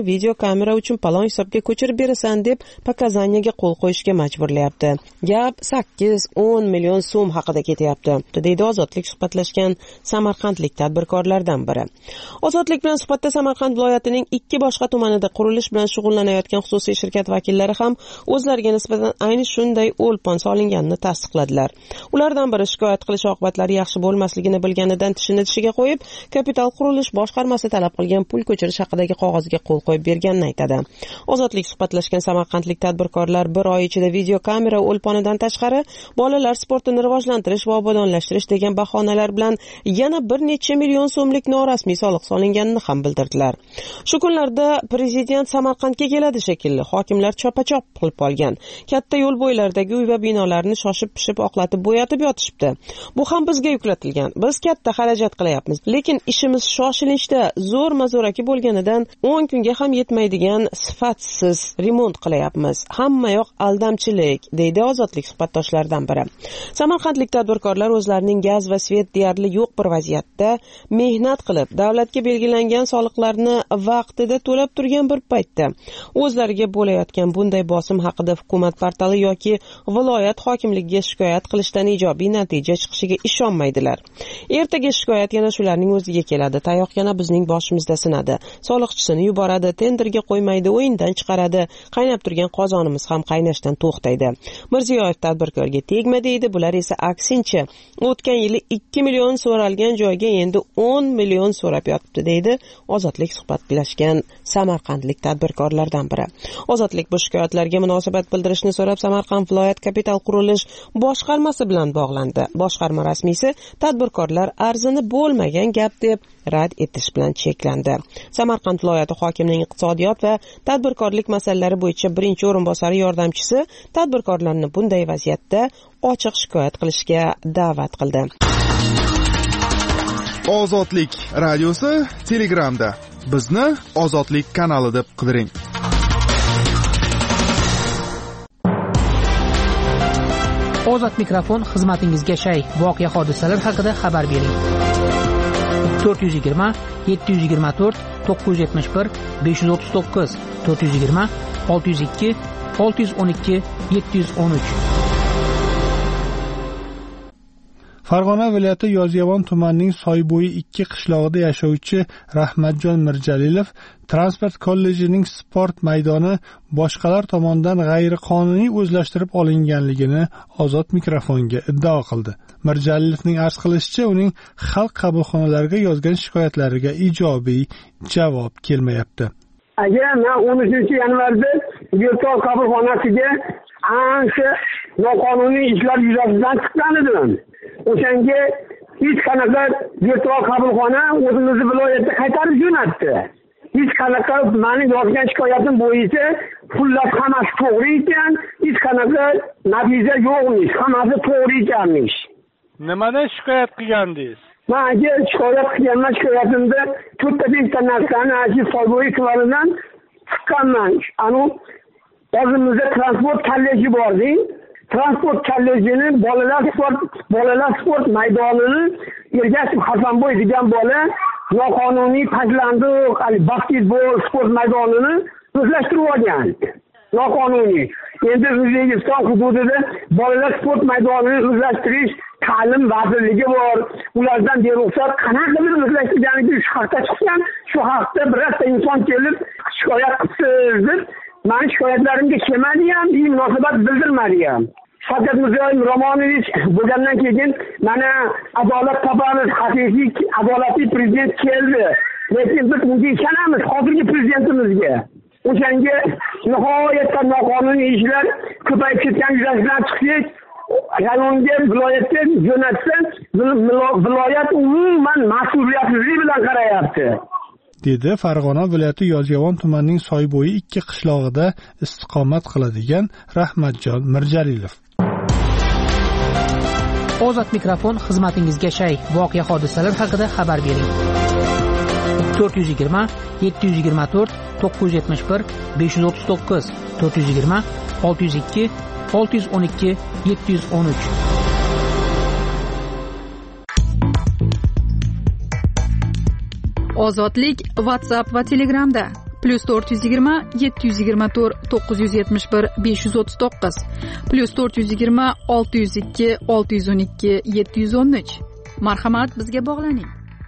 video kamera uchun palon hisobga ko'chirib berasan deb pokazaniyaga qo'l qo'yishga majburlayapti. Gap sakkiz o'n million so'm haqida ketyapti, deydi Ozodlik suhbatlashgan samarqandlik tadbirkorlardan biri. Ozodlik bilan suhbatda Samarqand viloyatining ikki boshqa tumanida qurilish bilan shug'ullanayotgan xususiy shirkat vakillari ham o'zlariga nisbatan ayni shunday o'lpon solinganini tasdiqladilar. Ulardan biri shikoyat qilish oqibatlari yaxshi bo'lmasligini bilganidan tishini tishiga qo'yib, kapital qurilish boshqarmasi talab qilgan pul ko'chirish haqidagi qog'ozga qo'l qo'yib berganini aytadi. Ozodlik suhbatlashgan samarqandlik tadbirkorlar bir oy ichida video kamera o'lponidan tashqari bolalar sportini rivojlantirish va obodonlashtirish degan bahonalar bilan yana bir necha million so'mlik norasmiy soliq solinganini ham bildirdilar. Shu kunlarda prezident Samarqandga keladi shekilli. Hokimlar chopa-chop qilib olgan. Katta yo'l bo'ylaridagi uy va binolarni shoshib-pishib oqlatib bo'yatib yotishibdi. Bu ham bizga yuklatilgan. Biz katta xarajat qilyapmiz, lekin ishimiz shoshilinchda zo'r mazoraki bo'lganidan o'n kunga ham yetmaydigan sifatsiz remont qilyapmiz. Hamma yoq aldamchilik, deydi Ozodlik suhbatdoshlaridan biri. Samarqandlik tadbirkorlar o'zlarining gaz va svet deyarli yo'q bir vaziyatda mehnat qilib, davlatga belgilangan soliqlarni vaqtida to'lab turgan bir paytda o'zlariga bo'layotgan bunday bosim haqida hukumat portali yoki viloyat hokimligiga shikoyat qilishdan ijobiy natija chiqishiga ishonmaydilar. Ertaga shikoyat yana shularning o'ziga keladi. Tayoq yana bizning boshimizda sinadi. Soliqchisini yuboradi, tenderga qo'ymaydi, o'yindan chiqaradi. Qaynab turgan qozonimiz ham qaynashdan to'xtaydi. Mirziyoyev tadbirkorga tegma deydi, bular esa aksincha o'tgan yili ikki million so'ralgan joyga endi o'n million so'rab yotibdi, deydi Ozodlik suhbatlashgan samarqandlik tadbirkorlardan biri. Ozodlik bu shikoyatlarga munosabat bildirishni so'rab Samarqand viloyat kapital qurilish boshqarmasi bilan bog'landi. Boshqarma rasmiysi tadbirkorlar arzini bo'lmagan gap deb rad etish bilan cheklandi. Samarqand viloyati hokimining iqtisodiyot va tadbirkorlik masalalari bo'yicha birinchi o'rinbosari yordamchisi tadbirkorlarni bunday vaziyatda ochiq shikoyat qilishga da'vat qildi. Ozodlik radiosi Telegramda. Bizni Ozodlik kanali deb qidiring. Ozod mikrofon xizmatingizga shay. Voqea hodisalar haqida xabar bering. to'rt yuz yigirma yetti yuz yigirma to'rt to'qqiz yuz yetmish bir besh yuz o'ttiz to'qqiz to'rt yuz yigirma olti yuz ikki olti yuz o'n ikki yetti yuz o'n uch. Farg'ona viloyati Yozyovon tumanining Soybo'yi ikki qishlog'ida yashovchi Rahmatjon Mirjalilov transport kollejining sport maydoni boshqalar tomonidan g'ayriqonuniy o'zlashtirib olinganligini Ozod mikrofonga iddao qildi. Mirjalilovning arz qilishicha, uning xalq qabulxonalariga yozgan shikoyatlariga ijobiy javob kelmayapti. Agar men o'n uchinchi yanvarda virtual qabulxonasiga ancha noqonuniy ishlar yuzasidan chiqqan edim. O'shanga hech qanaqa virtual qabulxona o'zimizni viloyatga qaytarib jo'natdi. Hech qanaqa meni yozgan shikoyatim bo'yicha xullas hammasi to'g'ri ekan, hech qanaqa natija yo'qmish, hammasi to'g'ri ekanmish. Nimadan shikoyat qilgandingiz? Men agar shikoyat qilganman, shikoyatimda to'rtta beshta narsani shu Soybo'yi klanidan chiqqanman. Anu o'zimizda transport kolleji bor-ku. Transport kollejini bolalar sport bolalar sport maydonini Ergashev Hasanboy degan bola noqonuniy pajlandiq, basketbol sport maydonini o'zlashtirib olgan. Noqonuniy. Endi O'zbekiston hududida bolalar sport maydonini o'zlashtirish ta'lim vazirligi bor. Ulardan beruxsat qanaqa qilib o'zlashtirganligi shu haqda chiqqan. Shu haqda birorta inson kelib shikoyat qilsin deb men shikoyatlarimga kelmadi ham, munosabat bildirmadi ham. Shavkat Mirziyoyev Romanovich bo'lgandan keyin mana adolat topamiz, haqiqiy adolatli prezident keldi. Lekin biz bunga ishonamiz hozirgi prezidentimizga. O'shanga nihoyatda noqonuniy ishlar ko'payib ketgan yuzasidan chiqsak, rayonga viloyatga jo'natsa, viloyat umuman mas'uliyatsizlik bilan qarayapti. dedi Farg'ona viloyati Yozyovon tumanining Soybo'yi ikki qishlog'ida istiqomat qiladigan Rahmatjon Mirjalilov. Ozod mikrofon xizmatingizga shay. Voqea hodisalar haqida xabar bering. to'rt yuz yigirma yetti yuz yigirma to'rt to'qqiz yuz yetmish bir besh yuz o'ttiz to'qqiz to'rt yuz yigirma olti yuz ikki olti yuz o'n ikki yetti yuz o'n uch. Ozodlik WhatsApp va Telegramda. plyus to'rt yuz yigirma yetti yuz yigirma to'rt to'qqiz yuz yetmish bir besh yuz o'ttiz to'qqiz plyus to'rt yuz yigirma olti yuz ikki olti yuz o'n ikki yetti yuz o'n uch. Marhamat, bizga bog'laning.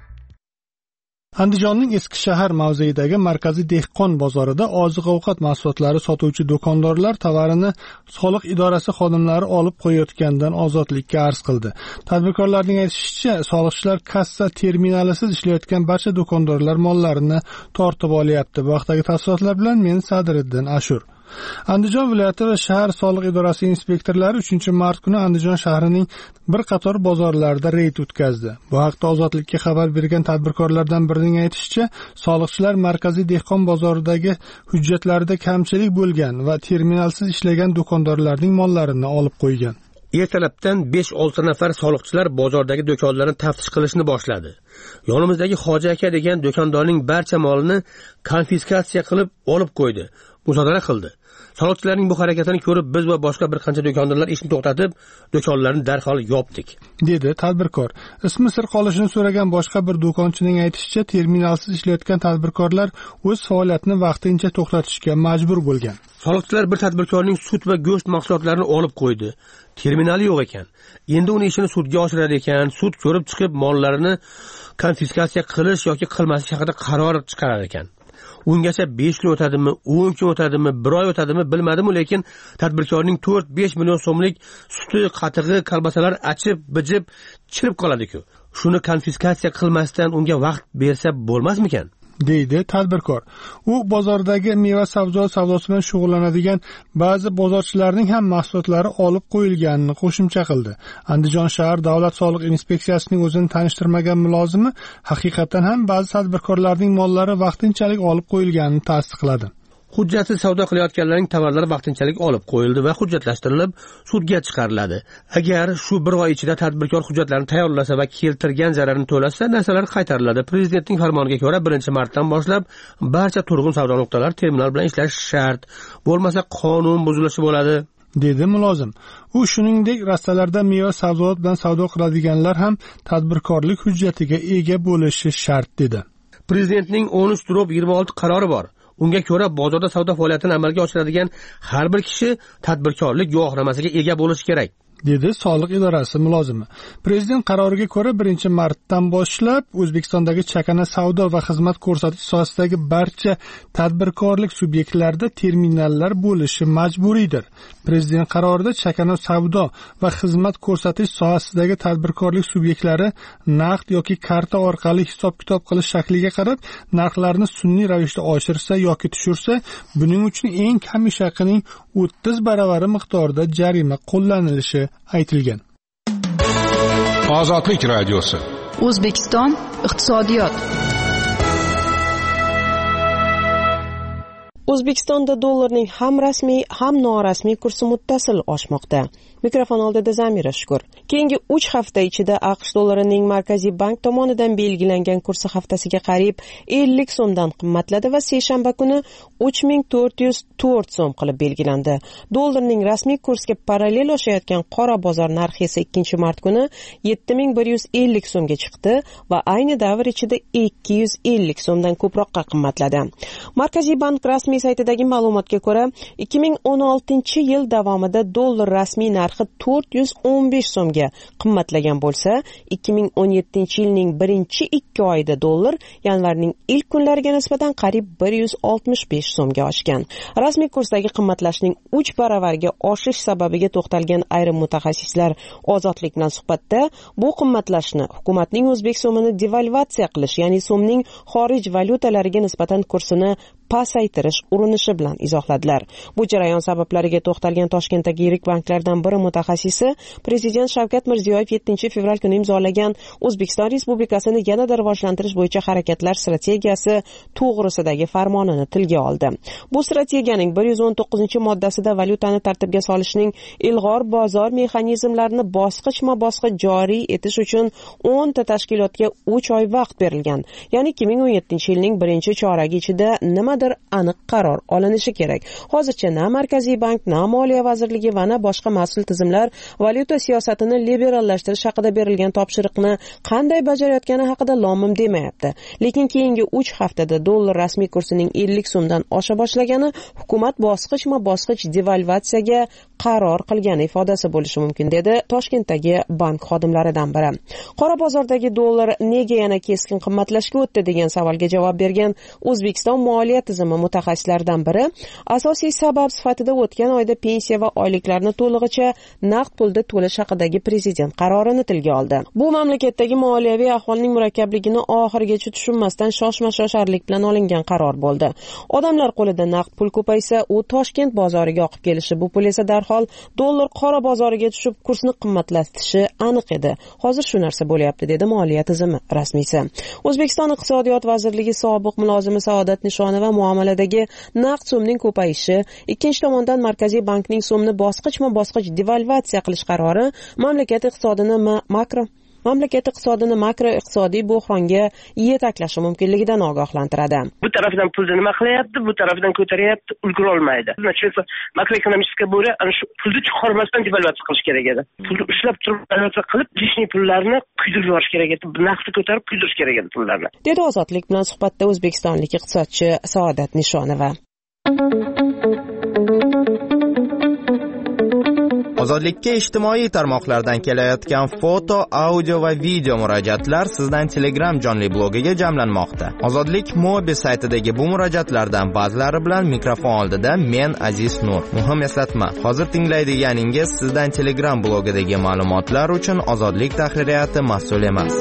Andijonning eski shahar mavzeidagi markaziy dehqon bozorida oziq-ovqat mahsulotlari sotuvchi do'kondorlar tovarini soliq idorasi xodimlari olib qo'yayotgandan ozodlikka arz qildi. Tadbirkorlarning aytishicha, soliqchilar kassa terminalisiz ishlayotgan barcha do'kondorlar mollarini tortib olyapti. Bu haqdagi tafsilotlar bilan men Sadriddin Ashur. Andijon viloyati va shahar soliq idorasi inspektorlari uchinchi mart kuni Andijon shahrining bir qator bozorlarida reyd o'tkazdi. Bu haqda Ozodlikka xabar bergan tadbirkorlardan birining aytishicha, soliqchilar markaziy dehqon bozoridagi hujjatlarida kamchilik bo'lgan va terminalsiz ishlagan do'kondorlarning mollarini olib qo'ygan. Ertalabdan besh olti nafar soliqchilar bozordagi do'konlarni taftish qilishni boshladi. Yonimizdagi Hoji aka degan do'kondorning barcha molini konfiskatsiya qilib olib qo'ydi. Muzokara qildi. Soliqchilarning bu harakatini ko'rib, biz va boshqa bir qancha do'kondorlar ishni to'xtatib, do'konlarni darhol yopdik, dedi tadbirkor. Ismi sir qolishini so'ragan boshqa bir do'konchining aytishicha, terminalsiz ishlayotgan tadbirkorlar o'z faoliyatini vaqtincha to'xtatishga majbur bo'lgan. Soliqchilar bir tadbirkorning sut va go'sht mahsulotlarini olib qo'ydi. Terminali yo'q ekan. Endi uni ishini sudga oshirar ekan, sud ko'rib chiqib mollarini konfiskatsiya qilish yoki qilmaslik haqida qaror chiqarar ekan. Ungacha besh kun o'tadimi, o'n kun o'tadimi, bir oy o'tadimi bilmadim, lekin tadbirkorning to'rt besh million so'mlik suti, qatig'i, kolbasalar achib, bijib, chirib qoladi-ku. Shuni konfiskatsiya qilmasdan unga vaqt bersa bo'lmasmikan? deydi tadbirkor. U bozordagi meva savdo savdosi bilan shug'ullanadigan ba'zi bozorchilarning ham mahsulotlari olib qo'yilganini qo'shimcha qildi. Andijon shahar davlat soliq inspeksiyasining o'zini tanishtirmagan mulozimi haqiqatan ham ba'zi tadbirkorlarning mollari vaqtinchalik olib qo'yilganini tasdiqladi. Hujjatsiz savdo qilayotganlarning tovarlari vaqtinchalik olib qo'yildi va hujjatlashtirilib sudga chiqariladi. Agar shu bir oy ichida tadbirkor hujjatlarni tayyorlasa va keltirgan zararni to'lasa, narsalar qaytariladi. Prezidentning farmoniga ko'ra birinchi martdan boshlab barcha turg'un savdo nuqtalari terminal bilan ishlashi shart. Bo'lmasa qonun buzilishi bo'ladi, dedi mulozim. U shuningdek, rastalarda meva sabzavot bilan savdo qiladiganlar ham tadbirkorlik hujjatiga ega bo'lishi shart dedi. Prezidentning o'n uch yigirma olti qarori bor. Unga ko'ra bozorda savdo faoliyatini amalga oshiradigan har bir kishi tadbirkorlik guvohnomasiga ega bo'lishi kerak, dedi soliq idorasi mulozimi. Prezident qaroriga ko'ra birinchi martdan boshlab O'zbekistondagi chakana savdo va xizmat ko'rsatish sohasidagi barcha tadbirkorlik subyektlarida terminallar bo'lishi majburiydir. Prezident qarorida chakana savdo va xizmat ko'rsatish sohasidagi tadbirkorlik subyektlari naqd yoki karta orqali hisob-kitob qilish shakliga qarab narxlarni sun'iy ravishda oshirsa yoki tushirsa, buning uchun eng kam ish haqining o'ttiz baravari miqdorida jarima qo'llanilishi aytilgan. Ozodlik radiosi. O'zbekiston iqtisodiyot. O'zbekistonda dollarning ham rasmiy, ham norasmiy kursi muttasil oshmoqda. Mikrofon oldida Zamira Shukur. Keyingi uch hafta ichida AQSh dollarining Markaziy bank tomonidan belgilangan kursi haftasiga qariyb ellik so'mdan qimmatladi va seshanba kuni uch ming to'rt yuz to'rt so'm qilib belgilandi. Dollarning rasmiy kursga parallel oshayotgan qora bozor narxi esa ikkinchi mart kuni yetti ming bir yuz ellik so'mga chiqdi va ayni davr ichida ikki yuz ellik so'mdan ko'proqqa qimmatladi. Markaziy bank rasmiy saytidagi ma'lumotga ko'ra, ikki ming o'n oltinchi yil davomida dollar rasmiy narxi to'rt yuz o'n besh so'mga qimmatlagan bo'lsa, ikki ming o'n yettinchi yilning birinchi ikki oyida dollar yanvarning ilk kunlariga nisbatan qariyb bir yuz oltmish besh so'mga oshgan. Rasmiy kursdagi qimmatlashning uch baravarga oshish sababiga to'xtalgan ayrim mutaxassislar Ozodlik bilan suhbatda bu qimmatlashni hukumatning o'zbek so'mini devalvatsiya qilish, ya'ni so'mning xorij valyutalariga nisbatan kursini pasaytirish urinishi bilan izohladilar. Bu jarayon sabablariga to'xtalgan Toshkentdagi yirik banklardan biri mutaxassisi Prezident Shavkat Mirziyoyev yettinchi fevral kuni imzolagan O'zbekiston Respublikasini yanada rivojlantirish bo'yicha harakatlar strategiyasi to'g'risidagi farmonini tilga oldi. Bu strategiyaning bir yuz o'n to'qqizinchi moddasida valyutani tartibga solishning ilg'or bozor mexanizmlarini bosqichma-bosqich joriy etish uchun o'n ta tashkilotga uch oy vaqt berilgan. Ya'ni ikki ming o'n yettinchi yilning birinchi choragi ichida nima qachondir aniq qaror olinishi kerak. Hozircha na Markaziy bank, na Moliya vazirligi va na boshqa mas'ul tizimlar valyuta siyosatini liberallashtirish haqida berilgan topshiriqni qanday bajarayotgani haqida lom-mim demayapti. Lekin keyingi uch haftada dollar rasmiy kursining ellik so'mdan osha boshlagani hukumat bosqichma-bosqich devalvatsiyaga qaror qilgani ifodasi bo'lishi mumkin, dedi Toshkentdagi bank xodimlaridan biri. Qora bozordagi dollar nega yana keskin qimmatlashga o'tdi degan savolga javob bergan O'zbekiston moliya tizimi mutaxassislaridan biri asosiy sabab sifatida o'tgan oyda pensiya va oyliklarni to'lig'icha naqd pulda to'lash haqidagi prezident qarorini tilga oldi. Bu mamlakatdagi moliyaviy ahvolning murakkabligini oxirigacha tushunmasdan shoshma-shosharlik bilan olingan qaror bo'ldi. Odamlar qo'lida naqd pul ko'paysa, u Toshkent bozoriga oqib kelishi, bu pul esa darhol dollar qora bozoriga tushib kursni qimmatlatishi aniq edi. Hozir shu narsa bo'lyapti, dedi moliya tizimi rasmiysi. O'zbekiston iqtisodiyot vazirligi sobiq mulozimi Saodat Nishonova muomaladagi naqd so'mning ko'payishi, ikkinchi tomondan Markaziy bankning so'mni bosqichma-bosqich devalvatsiya qilish qarori mamlakat iqtisodini makro mamlakat iqtisodini makro iqtisodiy buhronga yetaklashi mumkinligidan ogohlantiradi. Bu tarafdan pulni nima qilyapti, bu tarafdan ko'taryapti, ulgura olmaydi. Nachalnik makroekonomistga bo'ra ana shu pulni chiqarmasdan devalvatsiya qilish kerak edi. Pulni ushlab turib devalvatsiya qilib, lishniy pullarni kuydirib yuborish kerak edi. Naqdni ko'tarib kuydirish kerak edi pullarni. Dedi Ozodlik bilan suhbatda o'zbekistonlik iqtisodchi Saodat Nishonova. Ozodlikka ijtimoiy tarmoqlardan kelayotgan foto, audio va video murojaatlar sizdan Telegram jonli blogiga jamlanmoqda. Ozodlik Mobi saytidagi bu murojaatlardan ba'zilari bilan mikrofon oldida men Aziz Nur. Muhim eslatma, hozir tinglaydiganingiz sizdan Telegram blogidagi ma'lumotlar uchun Ozodlik tahririyati mas'ul emas.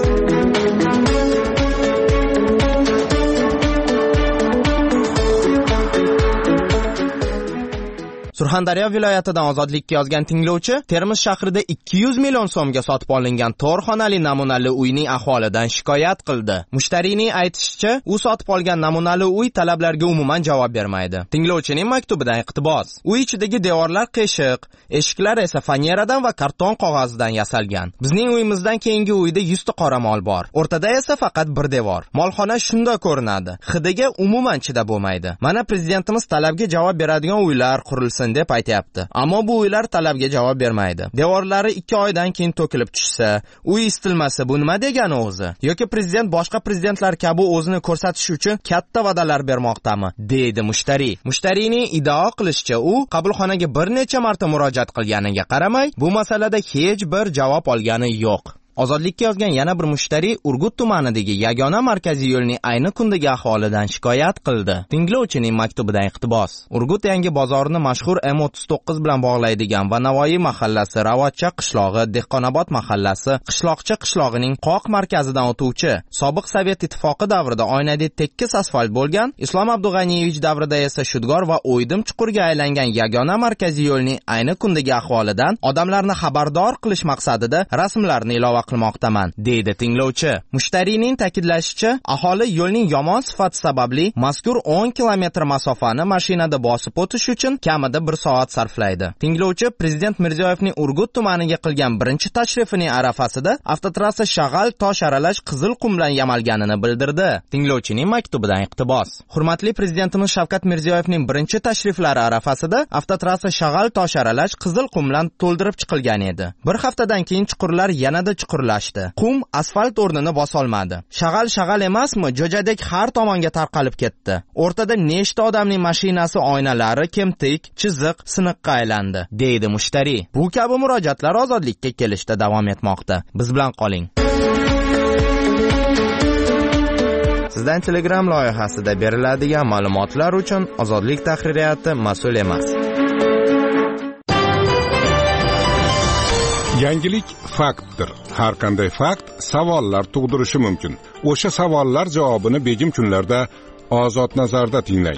Surxondaryo viloyatidan Ozodlikka yozgan tinglovchi Termiz shahrida ikki yuz million so'mga sotib olingan to'rt xonali namunali uyning ahvolidan shikoyat qildi. Mushtariyning aytishicha, u sotib olgan namunali uy talablarga umuman javob bermaydi. Tinglovchining maktubidan iqtibos. Uy ichidagi devorlar qiyshiq, eshiklar esa faneradan va karton qog'ozdan yasalgan. Bizning uyimizdan keyingi uyda yuz ta qoramol bor. O'rtada esa faqat bir devor. Molxona shunda ko'rinadi. Hidiga umuman chidab bo'lmaydi. Mana prezidentimiz talabga javob beradigan uylar qurilsin deb aytayapti. Ammo bu uylar talabga javob bermaydi. Devorlari ikki oydan keyin to'kilib tushsa, uy istilmasa bu nima degani o'zi? Yoki prezident boshqa prezidentlar kabi o'zini ko'rsatish uchun katta va'dalar bermoqdami? Deydi mushtariy. Mushtariyning iddao qilishicha, u qabulxonaga bir necha marta murojaat qilganiga qaramay, bu masalada hech bir javob olgani yo'q. Ozodlikka yozgan yana bir mushtariy Urgut tumanidagi yagona markaziy yo'lning ayni kundagi ahvolidan shikoyat qildi. Tinglovchining maktubidan iqtibos. Urgut yangi bozorini mashhur M o'ttiz to'qqiz bilan bog'laydigan va Navoiy mahallasi, Ravotcha qishlog'i, Dehqonobod mahallasi, Qishloqcha qishlog'ining qoq markazidan o'tuvchi. Sobiq Sovet ittifoqi davrida oynadek tekis asfalt bo'lgan, Islom Abdug'aniyevich davrida esa shudgor va o'ydim chuqurga aylangan yagona markaziy yo'lning ayni kundagi ahvolidan odamlarni xabardor qilish maqsadida rasmlarni ilova qilmoqdaman, deydi tinglovchi. Mushtariyning ta'kidlashicha, aholi yo'lning yomon sifati sababli mazkur o'n kilometr masofani mashinada bosib o'tish uchun kamida bir soat sarflaydi. Tinglovchi prezident Mirziyoyevning Urgut tumaniga qilgan birinchi tashrifining arafasida avtotrassa Shag'al tosh aralash qizil qum bilan yamalganini bildirdi. Tinglovchining maktubidan iqtibos. Hurmatli prezidentimiz Shavkat Mirziyoyevning birinchi tashriflari arafasida avtotrassa Shag'al tosh aralash qizil qum bilan to'ldirib chiqilgan edi. Bir haftadan keyin chuqurlar yanada chuqurlashdi. Qum asfalt o'rnini bosolmadi. Shag'al shag'al emasmi, jo'jadek har tomonga tarqalib ketdi. O'rtada nechta odamning mashinasi oynalari kemtik, chiziq, siniqqa aylandi, deydi mushtariy. Bu kabi murojaatlar Ozodlikka kelishda davom etmoqda. Biz bilan qoling. Sizdan Telegram loyihasida beriladigan ma'lumotlar uchun Ozodlik tahririyati mas'ul emas. Yangilik faktdir. Har qanday fakt savollar tug'dirishi mumkin. O'sha savollar javobini begim kunlarda Ozod nazarda tinglang.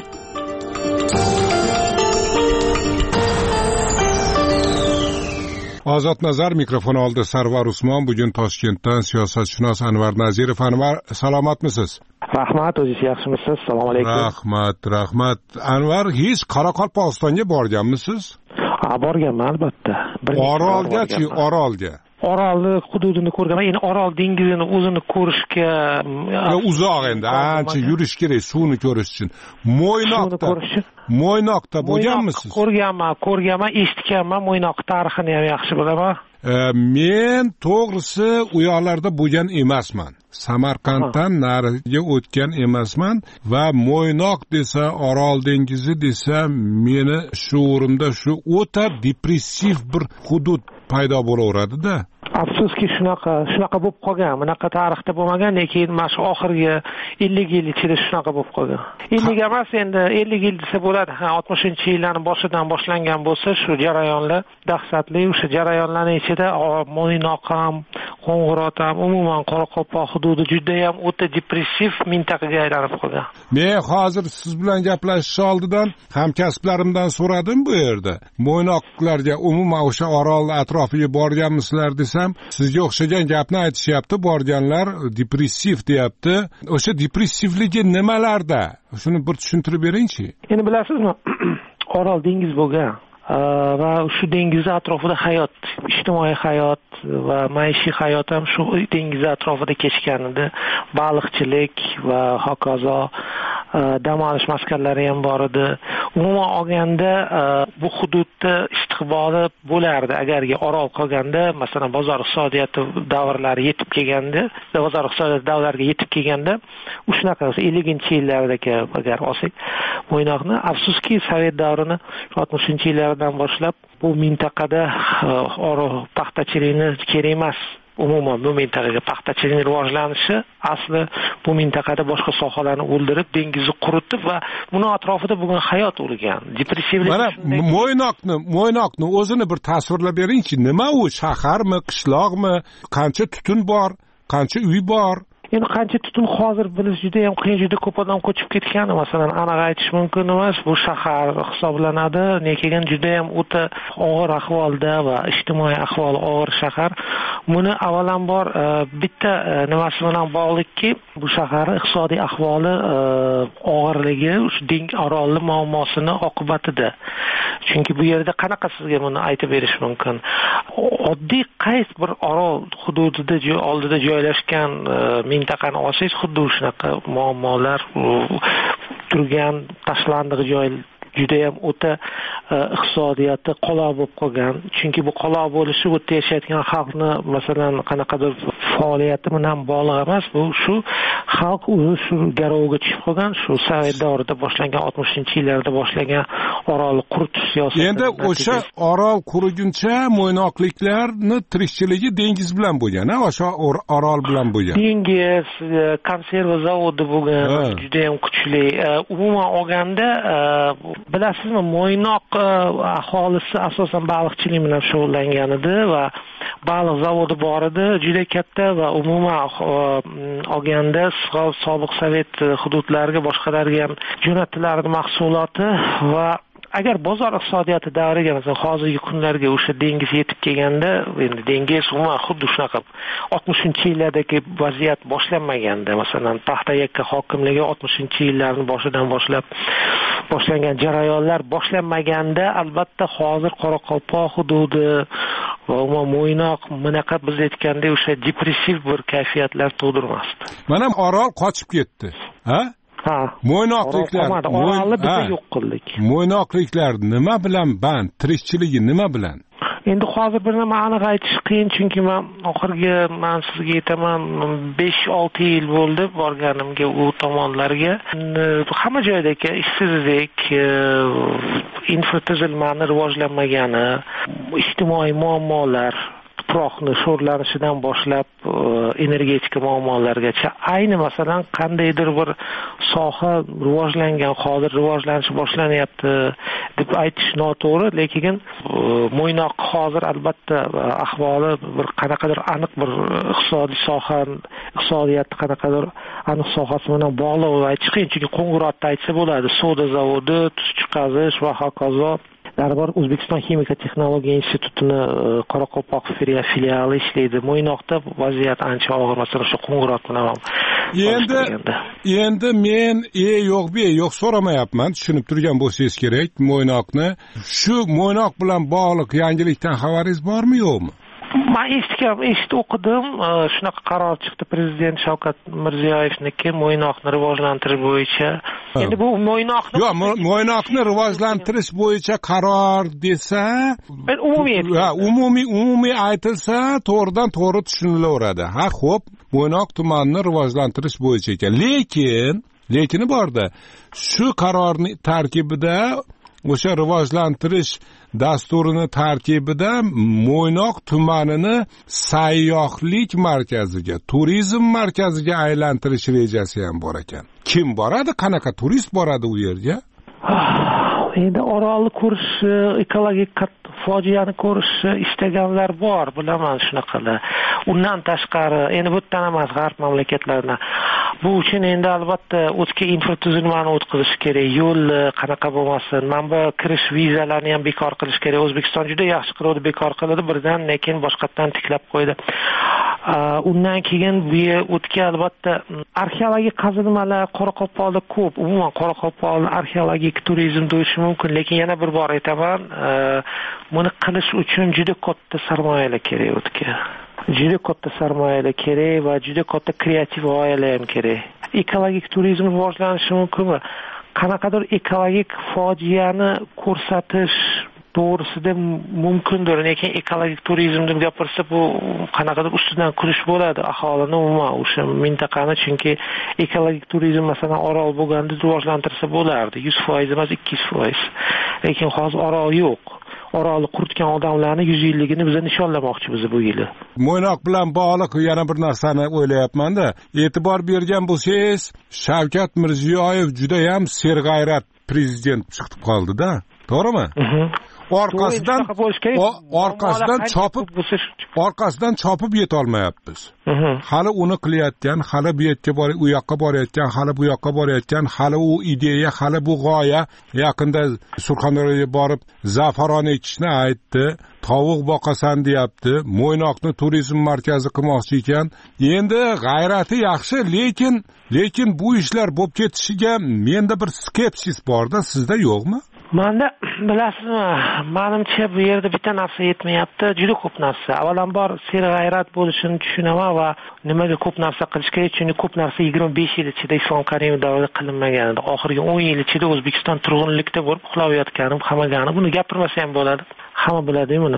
Ozod nazar mikrofon oldi Sarvar Usmon. Bugun Toshkentdan siyosatshunos Anvar Nazirov. Anvar, salomatmisiz? Rahmat, o'zingiz yaxshimisiz? Assalomu alaykum. Rahmat, rahmat. Anvar, hech Qoraqalpog'istonga borganmisiz? Ha, borganman albatta. Orolgachi, Orolga. Orolni hududini ko'rganman. Endi Orol dengizini o'zini ko'rishga uzoq endi, ancha yurish kerak suvni ko'rish uchun. Mo'ynoqda Mo'ynoqda bo'lganmisiz? Ko'rganman, ko'rganman, eshitganman. Mo'ynoq tarixini ham yaxshi bilaman. Men to'g'risi u yoqlarda bo'lgan emasman. Samarqanddan nariga o'tgan emasman va Mo'ynoq desa, Orol dengizi desa, meni shuurimda shu o'ta depressiv bir hudud paydo bo'laveradi-da. Afsuski shunaqa, shunaqa bo'lib qolgan. Bunaqa tarixda bo'lmagan, lekin mana shu oxirgi ellik yil ichida shunaqa bo'lib qolgan. ellik emas, endi ellik yil desa bo'ladi. Ha, oltmishinchi yillarning boshidan boshlangan bo'lsa, shu jarayonlar dahshatli. O'sha jarayonlarning ichida Mo'ynoq ham, Qo'ng'irot ham, umuman Qoraqalpoq hududi juda ham o'ta depressiv mintaqaga aylanib qolgan. Men hozir siz bilan gaplashish oldidan hamkasblarimdan so'radim bu yerda. Mo'ynoqlarga umuman o'sha Orol atrofiga borganmisizlar desam, sizga o'xshagan gapni aytishyapti, borganlar depressiv deyapti. O'sha depressivligi nimalarda? Shuni bir tushuntirib beringchi. Endi bilasizmi, Orol dengiz bo'lgan va shu dengiz atrofida hayot, ijtimoiy hayot va maishiy hayot ham shu dengiz atrofida kechgan edi. Baliqchilik va hokazo dam olish maskanlari ham bor edi. Umuman olganda bu hududda istiqboli bo'lardi agarga Orol qolganda, masalan, bozor iqtisodiyoti davrlari yetib kelganda, bozor iqtisodiyoti davrlariga yetib kelganda, shunaqa ellinchi yillardagi agar olsak, Mo'ynoqni, afsuski Sovet davrini oltmishinchi yillardan boshlab bu mintaqada Orol paxtachilikni kerak emas. Umuman bu mintaqaga paxtachilik rivojlanishi asli bu mintaqada boshqa sohalarni o'ldirib, dengizni quritib va buni atrofida bo'lgan hayot o'lgan. Depressivlik. Mana Mo'ynoqni, Mo'ynoqni o'zini bir tasvirlab beringchi, nima u, shaharmi, qishloqmi, qancha tutun bor, qancha uy bor? Endi qancha tutun hozir bilish juda ham qiyin, juda ko'p odam ko'chib ketgan, masalan, aniq aytish mumkin emas. Bu shahar hisoblanadi, lekin juda ham o'ta og'ir ahvolda va ijtimoiy ahvoli og'ir shahar. Buni avvalambor bitta nimasi bilan bog'liqki, bu shahar iqtisodiy ahvoli og'irligi o'sha deng Orolni muammosini oqibatida. Chunki bu yerda qanaqa sizga buni aytib berish mumkin? Oddiy qaysi bir Orol hududida oldida joylashgan mintaqani olsangiz, xuddi shunaqa muammolar turgan, tashlandiq joy juda ham o'ta iqtisodiyoti qoloq bo'lib qolgan. Chunki bu qoloq bo'lishi u yerda yashayotgan xalqni, masalan, qanaqadir faoliyati bilan bog'liq emas. Bu shu xalq o'zi shu garovga tushib qolgan, shu Sovet davrida boshlangan, oltmishinchi yillarda boshlangan Orolni quritish siyosati. Endi o'sha Orol quriguncha Mo'ynoqliklarni tirikchiligi dengiz bilan bo'lgan, ha, o'sha Orol bilan bo'lgan. Dengiz, konserva zavodi bo'lgan, juda ham kuchli. Umuman olganda, bilasizmi, Mo'ynoq aholisi asosan baliqchilik bilan shug'ullangan edi va baliq zavodi bor edi, juda katta va umuman olganda sobiq Sovet hududlariga, boshqalarga ham jo'natilardi mahsuloti va agar bozor iqtisodiyoti davriga, masalan, hozirgi kunlarga o'sha dengiz yetib kelganda, endi dengiz umuman xuddi shunaqa oltmishinchi yillardagi vaziyat boshlanmaganda, masalan, paxta yakka hokimligi oltmishinchi yillarning boshidan boshlab boshlangan jarayonlar boshlanmaganda, albatta hozir Qoraqalpoq hududi va umuman Mo'ynoq bunaqa biz aytgandek o'sha depressiv bir kayfiyatlar tug'dirmasdi. Mana Orol qochib ketdi, ha? Ha. Mo'ynoqliklar, Orolni biz yo'q qildik. Mo'ynoqliklar nima bilan band? Tirikchiligi nima bilan? Endi hozir bir nima aniq aytish qiyin, chunki men oxirgi men sizga aytaman besh olti yil bo'ldi borganimga u tomonlarga. Hamma joydagi ishsizlik, infratuzilmani rivojlanmagani, ijtimoiy muammolar, tuproqni sho'rlanishidan boshlab energetika muammolarigacha, ayni masalan qandaydir bir soha rivojlangan, hozir rivojlanish boshlanyapti deb aytish noto'g'ri, lekin Mo'ynoq hozir albatta ahvoli bir qanaqadir aniq bir iqtisodiy soha, iqtisodiyotni qanaqadir aniq sohasi bilan bog'liq aytish qiyin, chunki Qo'ng'irotda aytsa bo'ladi, soda zavodi, tuz chiqarish va hokazo. Darbar O'zbekiston Ximika texnologiya institutini Qoraqalpoq filiali ishlaydi. Mo'ynoqda vaziyat ancha og'ir, masalan, shu Qo'ng'irot bilan ham. Endi endi men e yo'q be yo'q so'ramayapman, tushunib turgan bo'lsangiz kerak Mo'ynoqni. Shu Mo'ynoq bilan bog'liq yangilikdan xabaringiz bormi, yo'qmi? man eshitgan eshitib o'qidim, shunaqa qaror chiqdi prezident Shavkat Mirziyoyevniki Mo'ynoqni rivojlantirish bo'yicha. Endi bu Mo'ynoqni yo'q, Mo'ynoqni rivojlantirish bo'yicha qaror desa, men umumiy ha, umumiy umumiy aytilsa, to'g'ridan to'g'ri tushunilaveradi. Ha, xo'p, Mo'ynoq tumanini rivojlantirish bo'yicha ekan. Lekin, lekini borda, shu qarorning tarkibida o'sha rivojlantirish dasturini tarkibida Mo'ynoq tumanini sayyohlik markaziga, turizm markaziga aylantirish rejasi ham bor ekan. Kim boradi? Qanaqa turist boradi u yerga? Endi Orolni ko'rish, ekologik fojiani ko'rish istaganlar bor, bilaman shunaqalar. Undan tashqari, endi bu yerdan emas, g'arb mamlakatlardan. Bu uchun endi albatta o'tga infratuzilmani o'tkazish kerak, yo'l qanaqa bo'lmasin. Mana bu kirish vizalarini ham bekor qilish kerak. O'zbekiston juda yaxshi qildi, bekor qildi, birdan lekin boshqatdan tiklab qo'ydi. Undan keyin bu o'tga albatta arxeologik qazilmalar Qoraqalpoqda ko'p. Umuman Qoraqalpoqni arxeologik turizm deyish mumkin, lekin yana bir bor aytaman, buni qilish uchun juda katta sarmoyalar kerak o'tga. Juda katta sarmoyalar kerak va juda katta kreativ g'oyalar ham kerak. Ekologik turizm rivojlanishi mumkinmi? Qanaqadir ekologik fojiani ko'rsatish to'g'risida mumkindir, lekin ekologik turizmni gapirsa, bu qanaqadir ustidan kirish bo'ladi aholini umuman o'sha mintaqani, chunki ekologik turizm masalan Orol bo'lganda rivojlantirsa bo'lardi, yuz foiz emas ikki yuz foiz. Lekin hozir Orol yo'q. Orolni quritgan odamlarning yuz yilligini biz nishonlamoqchimiz bu yili. Mo'ynoq bilan bog'liq yana bir narsani o'ylayapman-da. E'tibor bergan bo'lsangiz, Shavkat Mirziyoyev juda ham serg'ayrat prezident chiqib qoldi-da. To'g'rimi? Orqasidan orqasidan chopib orqasidan chopib yeta olmayapmiz. Hali uni qilayotgan, hali bu yerga borib, u yoqqa borayotgan, hali bu yoqqa borayotgan, hali u ideya, hali bu g'oya. Yaqinda Surxondaryoga borib zafaron ekishni aytdi, tovuq boqasan deyapti, Mo'ynoqni turizm markazi qilmoqchi ekan. Endi g'ayrati yaxshi, lekin lekin bu ishlar bo'lib ketishiga menda bir skepsis bor-da, sizda yo'qmi? Manda bilasizmi, menimcha bu yerda bitta narsa yetmayapti, juda ko'p narsa. Avvalambor serg'ayrat bo'lishini tushunaman va nimaga ko'p narsa qilish kerak, chunki ko'p narsa yigirma besh yil ichida Islom Karimov davrida qilinmagan edi. Oxirgi o'n yil ichida O'zbekiston turg'unlikda bo'lib uxlab yotgani, hamagani, buni gapirmasa ham bo'ladi. Hamma biladi buni.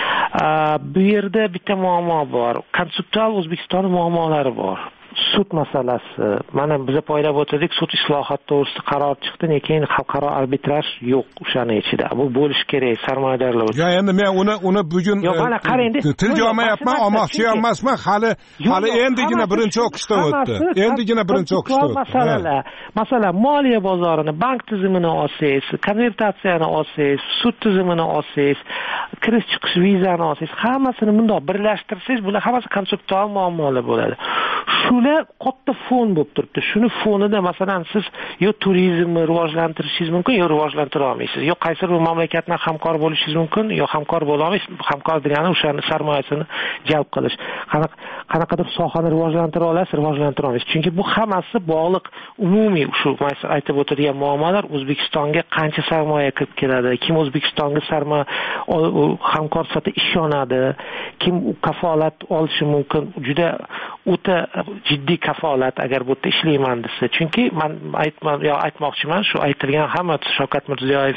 Bu yerda bitta muammo bor. Konseptual O'zbekiston muammolari bor. Sud masalasi. Mana biz poylab o'tdik, sud islohot to'g'risida qaror chiqdi, lekin xalqaro arbitraj yo'q o'shaning ichida. Bu bo'lish kerak sarmoyadorlar uchun. Ya endi men uni uni bugun tilga olmayapman, olmoqchi emasman, hali hali endigina birinchi o'qishda o'tdi. Endigina birinchi o'qishda o'tdi. Masalalar, masalan, moliya bozorini, bank tizimini olsangiz, konvertatsiyani olsangiz, sud tizimini olsangiz, kirish chiqish vizani olsangiz, hammasini bundoq birlashtirsangiz, bular hammasi konseptual muammolar bo'ladi. Shular katta fon bo'lib turibdi. Shuni fonida masalan siz yo turizmni rivojlantirishingiz mumkin, yo rivojlantira olmaysiz. Yo qaysi bir mamlakatdan hamkor bo'lishingiz mumkin, yo hamkor bo'la olmaysiz. Hamkor degani o'shani sarmoyasini jalb qilish. Qanaqa qanaqadir sohani rivojlantira olasiz, rivojlantira olmaysiz. Chunki bu hammasi bog'liq umumiy shu aytib o'tirgan muammolar. O'zbekistonga qancha sarmoya kirib keladi, kim O'zbekistonga sarmoya hamkor sifatida ishonadi, kim kafolat olishi mumkin. Juda o'ta jiddiy kafolat agar bu yerda ishlayman desa. Chunki men aytman, yo aytmoqchiman, shu aytilgan hamma Shavkat Mirziyoyev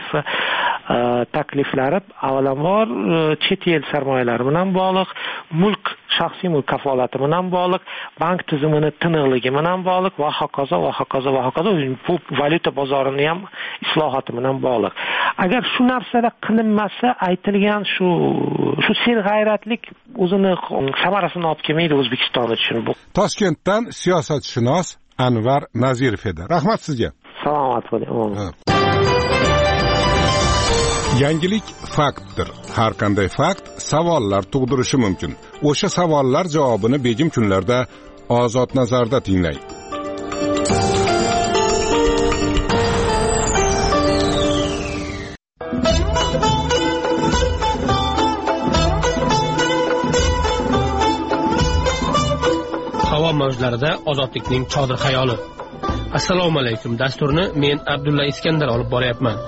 takliflari avvalambor chet el sarmoyalari bilan bog'liq, mulk, shaxsiy mulk kafolati bilan bog'liq, bank tizimini tiniqligi bilan bog'liq va hokazo va hokazo va hokazo, bu valyuta bozorini ham islohoti bilan bog'liq. Agar shu narsalar qilinmasa, aytilgan shu shu serg'ayratlik o'zini samarasini olib kelmaydi O'zbekiston uchun bu. Toshkentdan siyosatshunos Anvar Nazirov edi. Rahmat sizga. Salomat bo'ling. Yangilik faktdir. Har qanday fakt savollar tug'dirishi mumkin. O'sha savollar javobini begim kunlarda Ozod nazarda tinglang. Havo mavjlarida ozodlikning chodir xayoli. Assalomu alaykum. Dasturni men Abdulla Iskandar olib boryapman.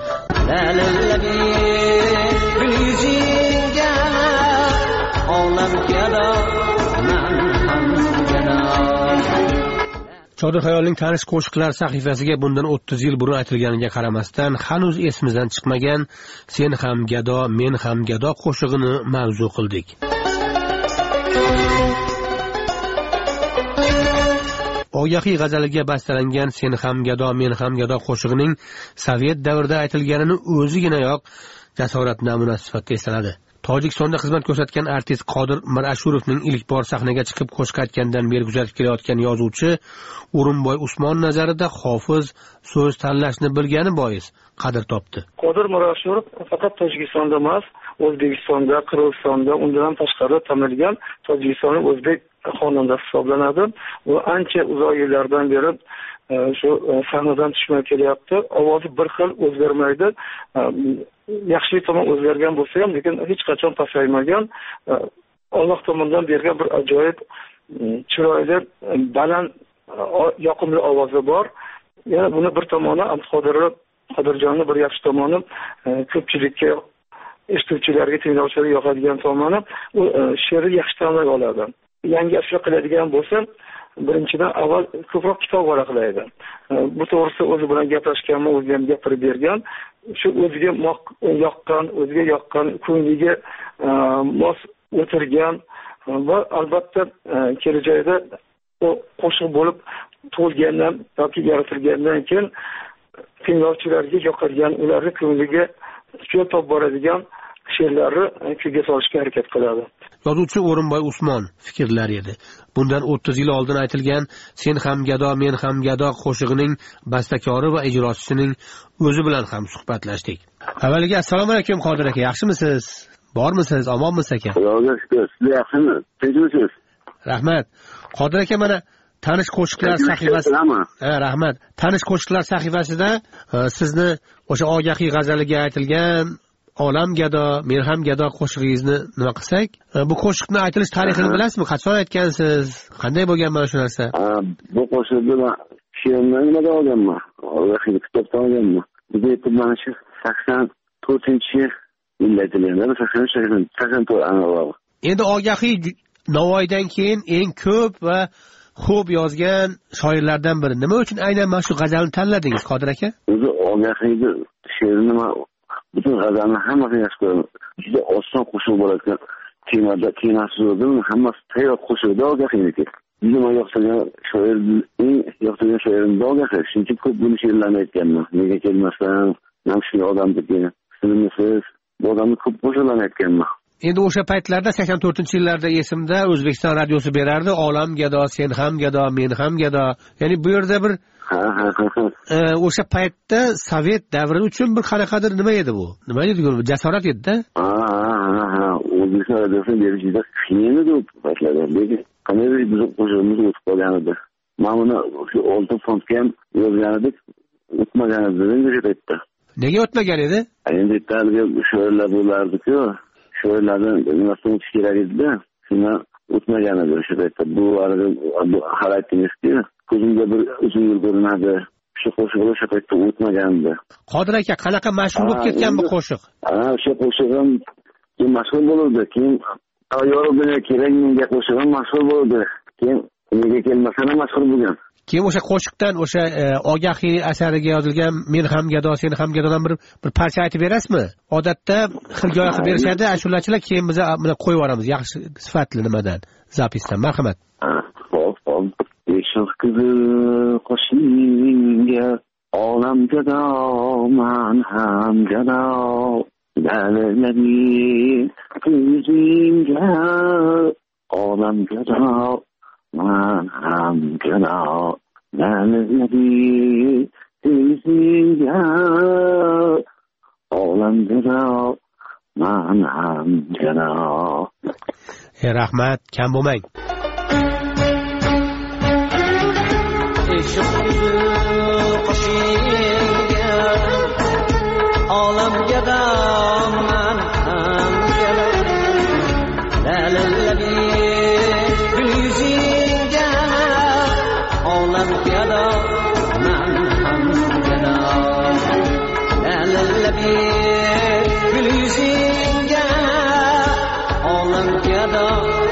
olam gado man ham gado. Chodir Xayolning tanish qo'shiqlar sahifasiga bundan o'ttiz yil burun aytilganiga qaramasdan hanuz esimizdan chiqmagan Sen ham gado, men ham gado qo'shig'ini mavzu qildik. Ogahiy g'azaliga bastalangan Sen ham gado, men ham gado qo'shig'ining Sovet davrida aytilganini o'ziginayoq jasorat namunasi sifatida eslanadi. Tojikistonda xizmat ko'rsatgan artist Qodir Mirashurovning ilk bor sahnaga chiqib qo'shiq aytgandan beri kuzatib kelayotgan yozuvchi O'rinboy Usmon nazarida hofiz so'z tanlashni bilgani bois qadr topdi. Qodir Mirashurov faqat Tojikistonda emas, O'zbekistonda, Qirg'izistonda, undan tashqari tanilgan Tojikistonning o'zbek xonandasi hisoblanadi. U ancha uzoq yillardan beri shu sahnadan tushmay kelyapti. Ovozi bir xil o'zgarmaydi. Yaxshi tomon o'zgargan bo'lsa ham, lekin hech qachon pasaymagan. Alloh tomonidan bergan bir ajoyib, chiroyli, baland, yoqimli ovozi bor. Yana buni bir tomoni Abduqodir Qodirjonning bir yaxshi tomoni, ko'pchilikka, eshituvchilarga, tinglovchilarga yoqadigan tomoni, u she'rni yaxshi tanlay oladi. Yangi ashyo qiladigan bo'lsa, birinchidan avval ko'proq kitob varaqlaydi. Bu to'g'risida o'zi bilan gaplashganman, o'zi ham gapirib bergan. Shu o'ziga yoqqan, o'ziga yoqqan, ko'ngliga mos o'tirgan va albatta kelajakda u qo'shiq bo'lib tug'ilgandan yoki yaratilgandan keyin tinglovchilarga yoqadigan, ularning ko'ngliga juda top boradigan she'rlarni kuyga solishga harakat qiladi. Yozuvchi O'rinboy Usmon fikrlari edi. Bundan o'ttiz yil oldin aytilgan Sen ham gado, men ham gado qo'shig'ining bastakori va ijrochisining o'zi bilan ham suhbatlashdik. Avvaliga assalomu alaykum Qodir aka, yaxshimisiz? Bormisiz? Omonmisiz aka? Xudoga shukr. Siz yaxshimi? Tinchmisiz? Rahmat. Qodir aka, mana tanish qo'shiqlar sahifasi. Ha, rahmat. Tanish qo'shiqlar sahifasida sizni o'sha Ogahiy g'azaliga aytilgan Olam gado, men ham gado qo'shig'ingizni nima qilsak? Bu qo'shiqni aytilish tarixini bilasizmi? Qachon aytgansiz? Qanday bo'lgan mana shu narsa? Bu qo'shiqni men she'rni nimada olganman? Ogahiy kitobdan olganman. Bu yerda mana shu sakson to'rtinchi yilda aytilgan, sakson uch sakson to'rt aniq. Endi Ogahiy Navoiydan keyin eng ko'p va xo'p yozgan shoirlardan biri. Nima uchun aynan mana shu g'azalni tanladingiz, Qodir aka? O'zi Ogahiyni she'rini butun g'azalni hammasini yaxshi ko'raman. Juda oson qo'shiq bo'larkan. Temada temasiz o'zim hammasi tayyor qo'shiqda Ogahiyniki. Juda yoqtirgan shoir, eng yoqtirgan shoirim Ogahiy. Chunki ko'p buni she'rlarni aytganman. Nega kelmasdan, ham shunday odamdiki, sinimsiz, bu odamni ko'p qo'shiqlarni aytganman. Endi o'sha paytlarda sakson to'rtinchi yillarda esimda O'zbekiston radiosi berardi, Olam gado, sen ham gado, men ham gado. Ya'ni bu yerda bir o'sha paytda Sovet davri uchun bir qanaqadir nima edi bu? Nima edi bu? Jasorat edi-da. Ha, ha, ha. O'zbekiston radiosi berishida qiyin edi u paytlarda. Lekin qanday biz qo'shig'imiz o'tib qolgan edi. Mana buni shu oltin fondga ham yozgan edik, o'tmagan edi o'sha paytda. Nega o'tmagan edi? Endi talga shoirlar bo'lardi-ku. Shoirlardan nimasini o'tish kerak edi-da. Shundan o'tmagan edi o'sha paytda. Bu arada hal aytdingizki, ko'zimga bir uzun yo'l ko'rinadi. Shu qo'shiq o'sha paytda o'tmagan edi. Qodir aka, qanaqa mashhur bo'lib ketgan bu qo'shiq? Ha, o'sha qo'shig'im mashhur bo'ldi. Keyin tayyorligini kerak menga qo'shig'im mashhur bo'ldi. Keyin nega kelmasa ham mashhur bo'lgan. Keyin o'sha qo'shiqdan o'sha Ogahiy asariga yozilgan men ham gado, sen ham gadodan bir bir parcha aytib berasizmi? Odatda xirgoyi qilib berishadi ashulachilar, keyin biz buni qo'yib yuboramiz yaxshi sifatli nimadan, zapisdan. Marhamat. Xo'p, xo'p. Eshik qizi qo'shingga olam gado, men ham gado. Dalalabi ko'zingga olam gado, men ham gado. Dalalabi ko'zingga olam gado, men ham gado. Ey rahmat, kam bo'lmang. Eshik qo'shingga olam gado, men ham gado. Dalalabi gul yuzingga olam gado, men ham gado. Dalalabi gul yuzingga olam gado.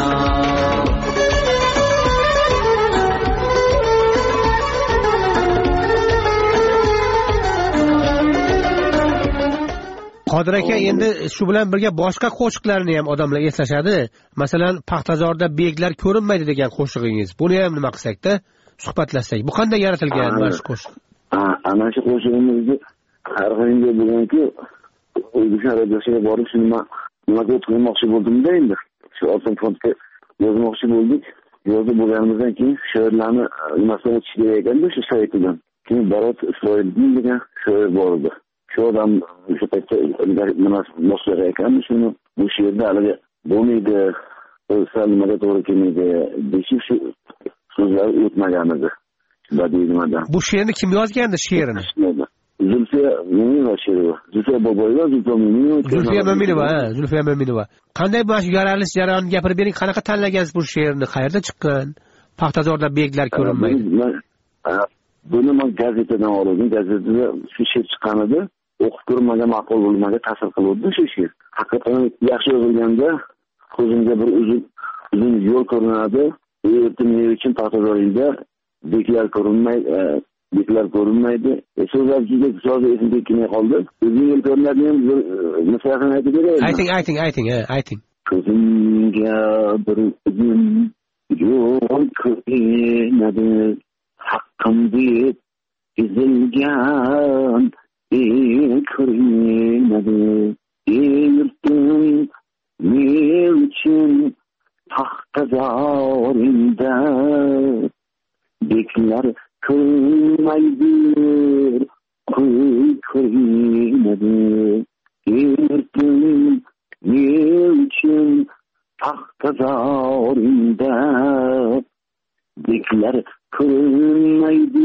Qodir aka, endi shu bilan birga boshqa qo'shiqlarni ham odamlar eslashadi. Masalan, Paxtazorda beklar ko'rinmaydi degan qo'shig'ingiz. Buni ham nima qilsak-da, suhbatlashsak. Bu qanday yaratilgan mana shu qo'shiq? Ha, ana shu qo'shig'imizni har xilga bo'lganki, o'zbekiston radiosiga borib shuni nima qilmoqchi bo'ldim-da endi. Shu oltin fondga yozmoqchi bo'ldik. Yozib bo'lganimizdan keyin she'rlarni nimasidan o'tish kerak ekanda shu saytidan. Keyin Barot Isroilbin degan she'r bor edi. Shu odam o'sha paytda nima boshlar ekan, shuni bu she'rda hali bo'lmaydi, sal nimaga to'g'ri kelmaydi deyish shu so'zlar o'tmagan edi. Badiiy nimadan. Bu she'rni kim yozgandi, she'rini? Zulfiya Mo'minova she'ri. Zulfiya Boboyeva, Zulfiya Mo'minova. Zulfiya Mo'minova, ha, Zulfiya Mo'minova. Qanday bu yaralish jarayonini gapirib bering, qanaqa tanlagansiz bu she'rni? Qayerda chiqqan? Paxtazorda beklar ko'rinmaydi. Buni men gazetadan oldim. Gazetada shu she'r chiqqan edi. O'qib ko'rmagan ma'qul bo'lmaga ta'sir qildi shu she'r. Haqiqatan yaxshi yozilganda ko'zimga bir uzun uzun yo'l ko'rinadi. Ertim nima uchun Paxtazoringda beklar ko'rinmaydi, beklar ko'rinmaydi. So'zlar juda so'z esimga kelmay qoldi. O'zing yo'l ko'rinadi ham masalani aytib beraymi? Ayting, ayting, ayting, ha, ayting. Ko'zimga bir uzun yo'l ko'rinadi. Haqqim deb ezilgan ko'rinadi. Ertim men uchun Paxtazoringda beklar ko'rinmaydi, ko'rinadi. Ertim men uchun Paxtazoringda beklar ko'rinmaydi,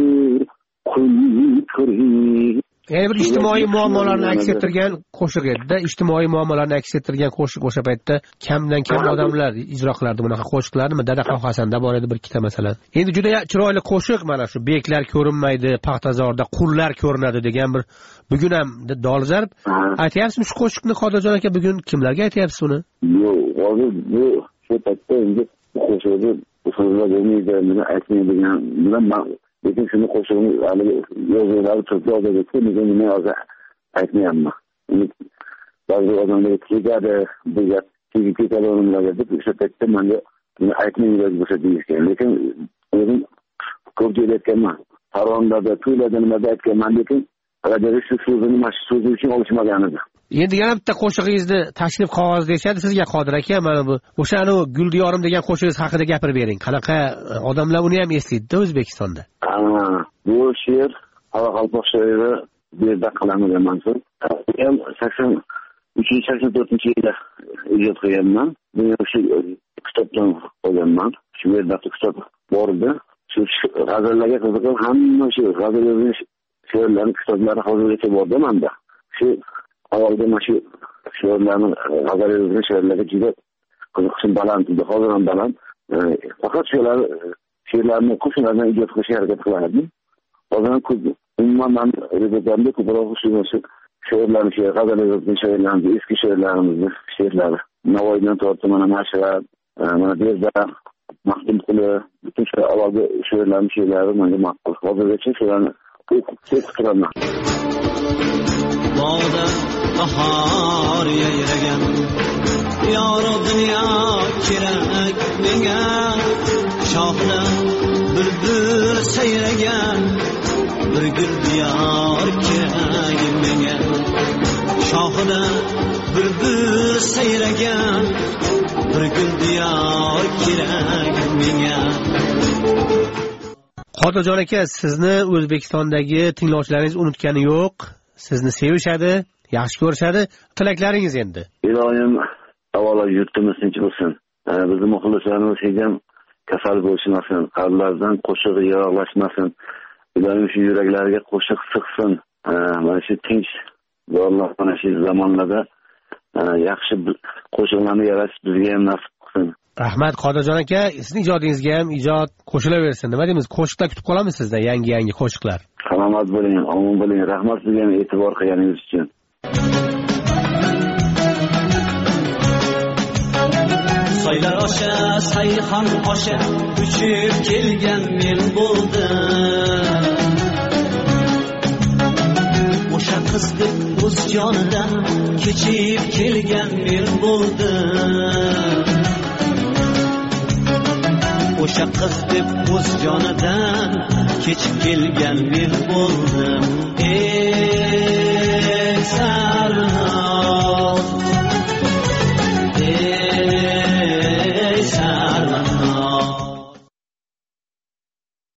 ko'rinadi. Ya'ni bir ijtimoiy muammolarni aks ettirgan qo'shiq edi-da, ijtimoiy muammolarni aks ettirgan qo'shiq o'sha paytda kamdan kam odamlar ijro qilardi bunaqa qo'shiqlarni. Dadaxon Hasanda bor edi bir ikkita masalan. Endi juda chiroyli qo'shiq mana shu beklar ko'rinmaydi, Paxtazorda qullar ko'rinadi degan bir bugun ham dolzarb. Aytyapsizmi shu qo'shiqni Qodirjon aka, bugun kimlarga aytyapsiz uni? Yo'q, hozir bu shu paytda endi qo'shiqni so'zlar bo'lmaydi, buni aytmaydigan bilan lekin shuni qo'shig'ini hali yozuvlar turibdi, hozirgacha nega nima yoza aytmayapman. Ba'zi odamlar tegadi, bu gap tegib ketadi o'rinlarga deb o'sha paytda menga buni aytmayman bo'lsa deyishgan. Lekin o'zim ko'p joyda aytganman. Farg'onada, to'ylarda nimada aytganman, lekin radioda shu so'zini mana shu so'zi uchun olishmagan edi. Endi yana bitta qo'shig'ingizni tashrif qog'oz deyishadi sizga Qodir aka, mana bu o'sha anu Guldiyorim degan qo'shig'ingiz haqida gapirib bering. Qanaqa odamlar uni ham eslaydi-da O'zbekistonda. Bu she'r Qoraqalpoq shoiri Berda qalamiga mansub. Ham sakson uchinchi sakson to'rtinchi yilda ijod qilganman. Buni shu kitobdan olganman. Shu yerda kitob bor edi. Shu g'azallarga qiziqib, hamma shu g'azal yozish she'rlarning kitoblari hozirgacha borda menda. Shu avvalda mana shu she'rlarni g'azal yozish she'rlarga juda qiziqishim baland edi. Hozir ham baland. Faqat shular she'rlarni qo'shimlardan ijod qilishga harakat qilardim. Hozir ham umuman men redaktörde ko'proq shu she'rlarni, she'r g'azal yozish she'rlarni, eski she'rlarimizni, she'rlari Navoiydan tortib mana Mashhad, mana Berda, Mahmudquli, bütün shu avvalgi she'rlarni, she'rlari menga ma'qul. Hozirgacha shularni o'qib turaman. Bog'da bahor yayragan, yor dunyo kerak menga, shohda bulbul sayragan, bir gul diyor kerak menga, shohda bulbul sayragan, bir gul diyor kerak menga. Qodirjon aka, sizni O'zbekistondagi tinglovchilaringiz unutgani yo'q. Sizni sevishadi, yaxshi ko'rishadi. Tilaklaringiz endi. Iloyim avvalo yurtimiz tinch bo'lsin. Bizning muxlislarimiz hech ham kasal bo'lishmasin, qalblardan qo'shiq yiroqlashmasin. Iloyim shu yuraklariga qo'shiq sig'sin. Mana shu tinch zorlar mana shu zamonlarda yaxshi qo'shiqlarni yaratish bizga ham nasib qilsin. Rahmat Qodirjon aka, sizning ijodingizga ham ijod qo'shilaversin. Nima deymiz? Qo'shiqlar kutib qolamiz sizdan, yangi-yangi qo'shiqlar. Salomat bo'ling, omon bo'ling. Rahmat sizga ham e'tibor qilganingiz uchun. soylar osha sayxon osha uchib kelgan men bo'ldim. O'sha qiz deb o'z jonidan kechib kelgan men bo'ldim. O'sha qiz deb o'z jonidan kechib kelgan men bo'ldim. Ey sarna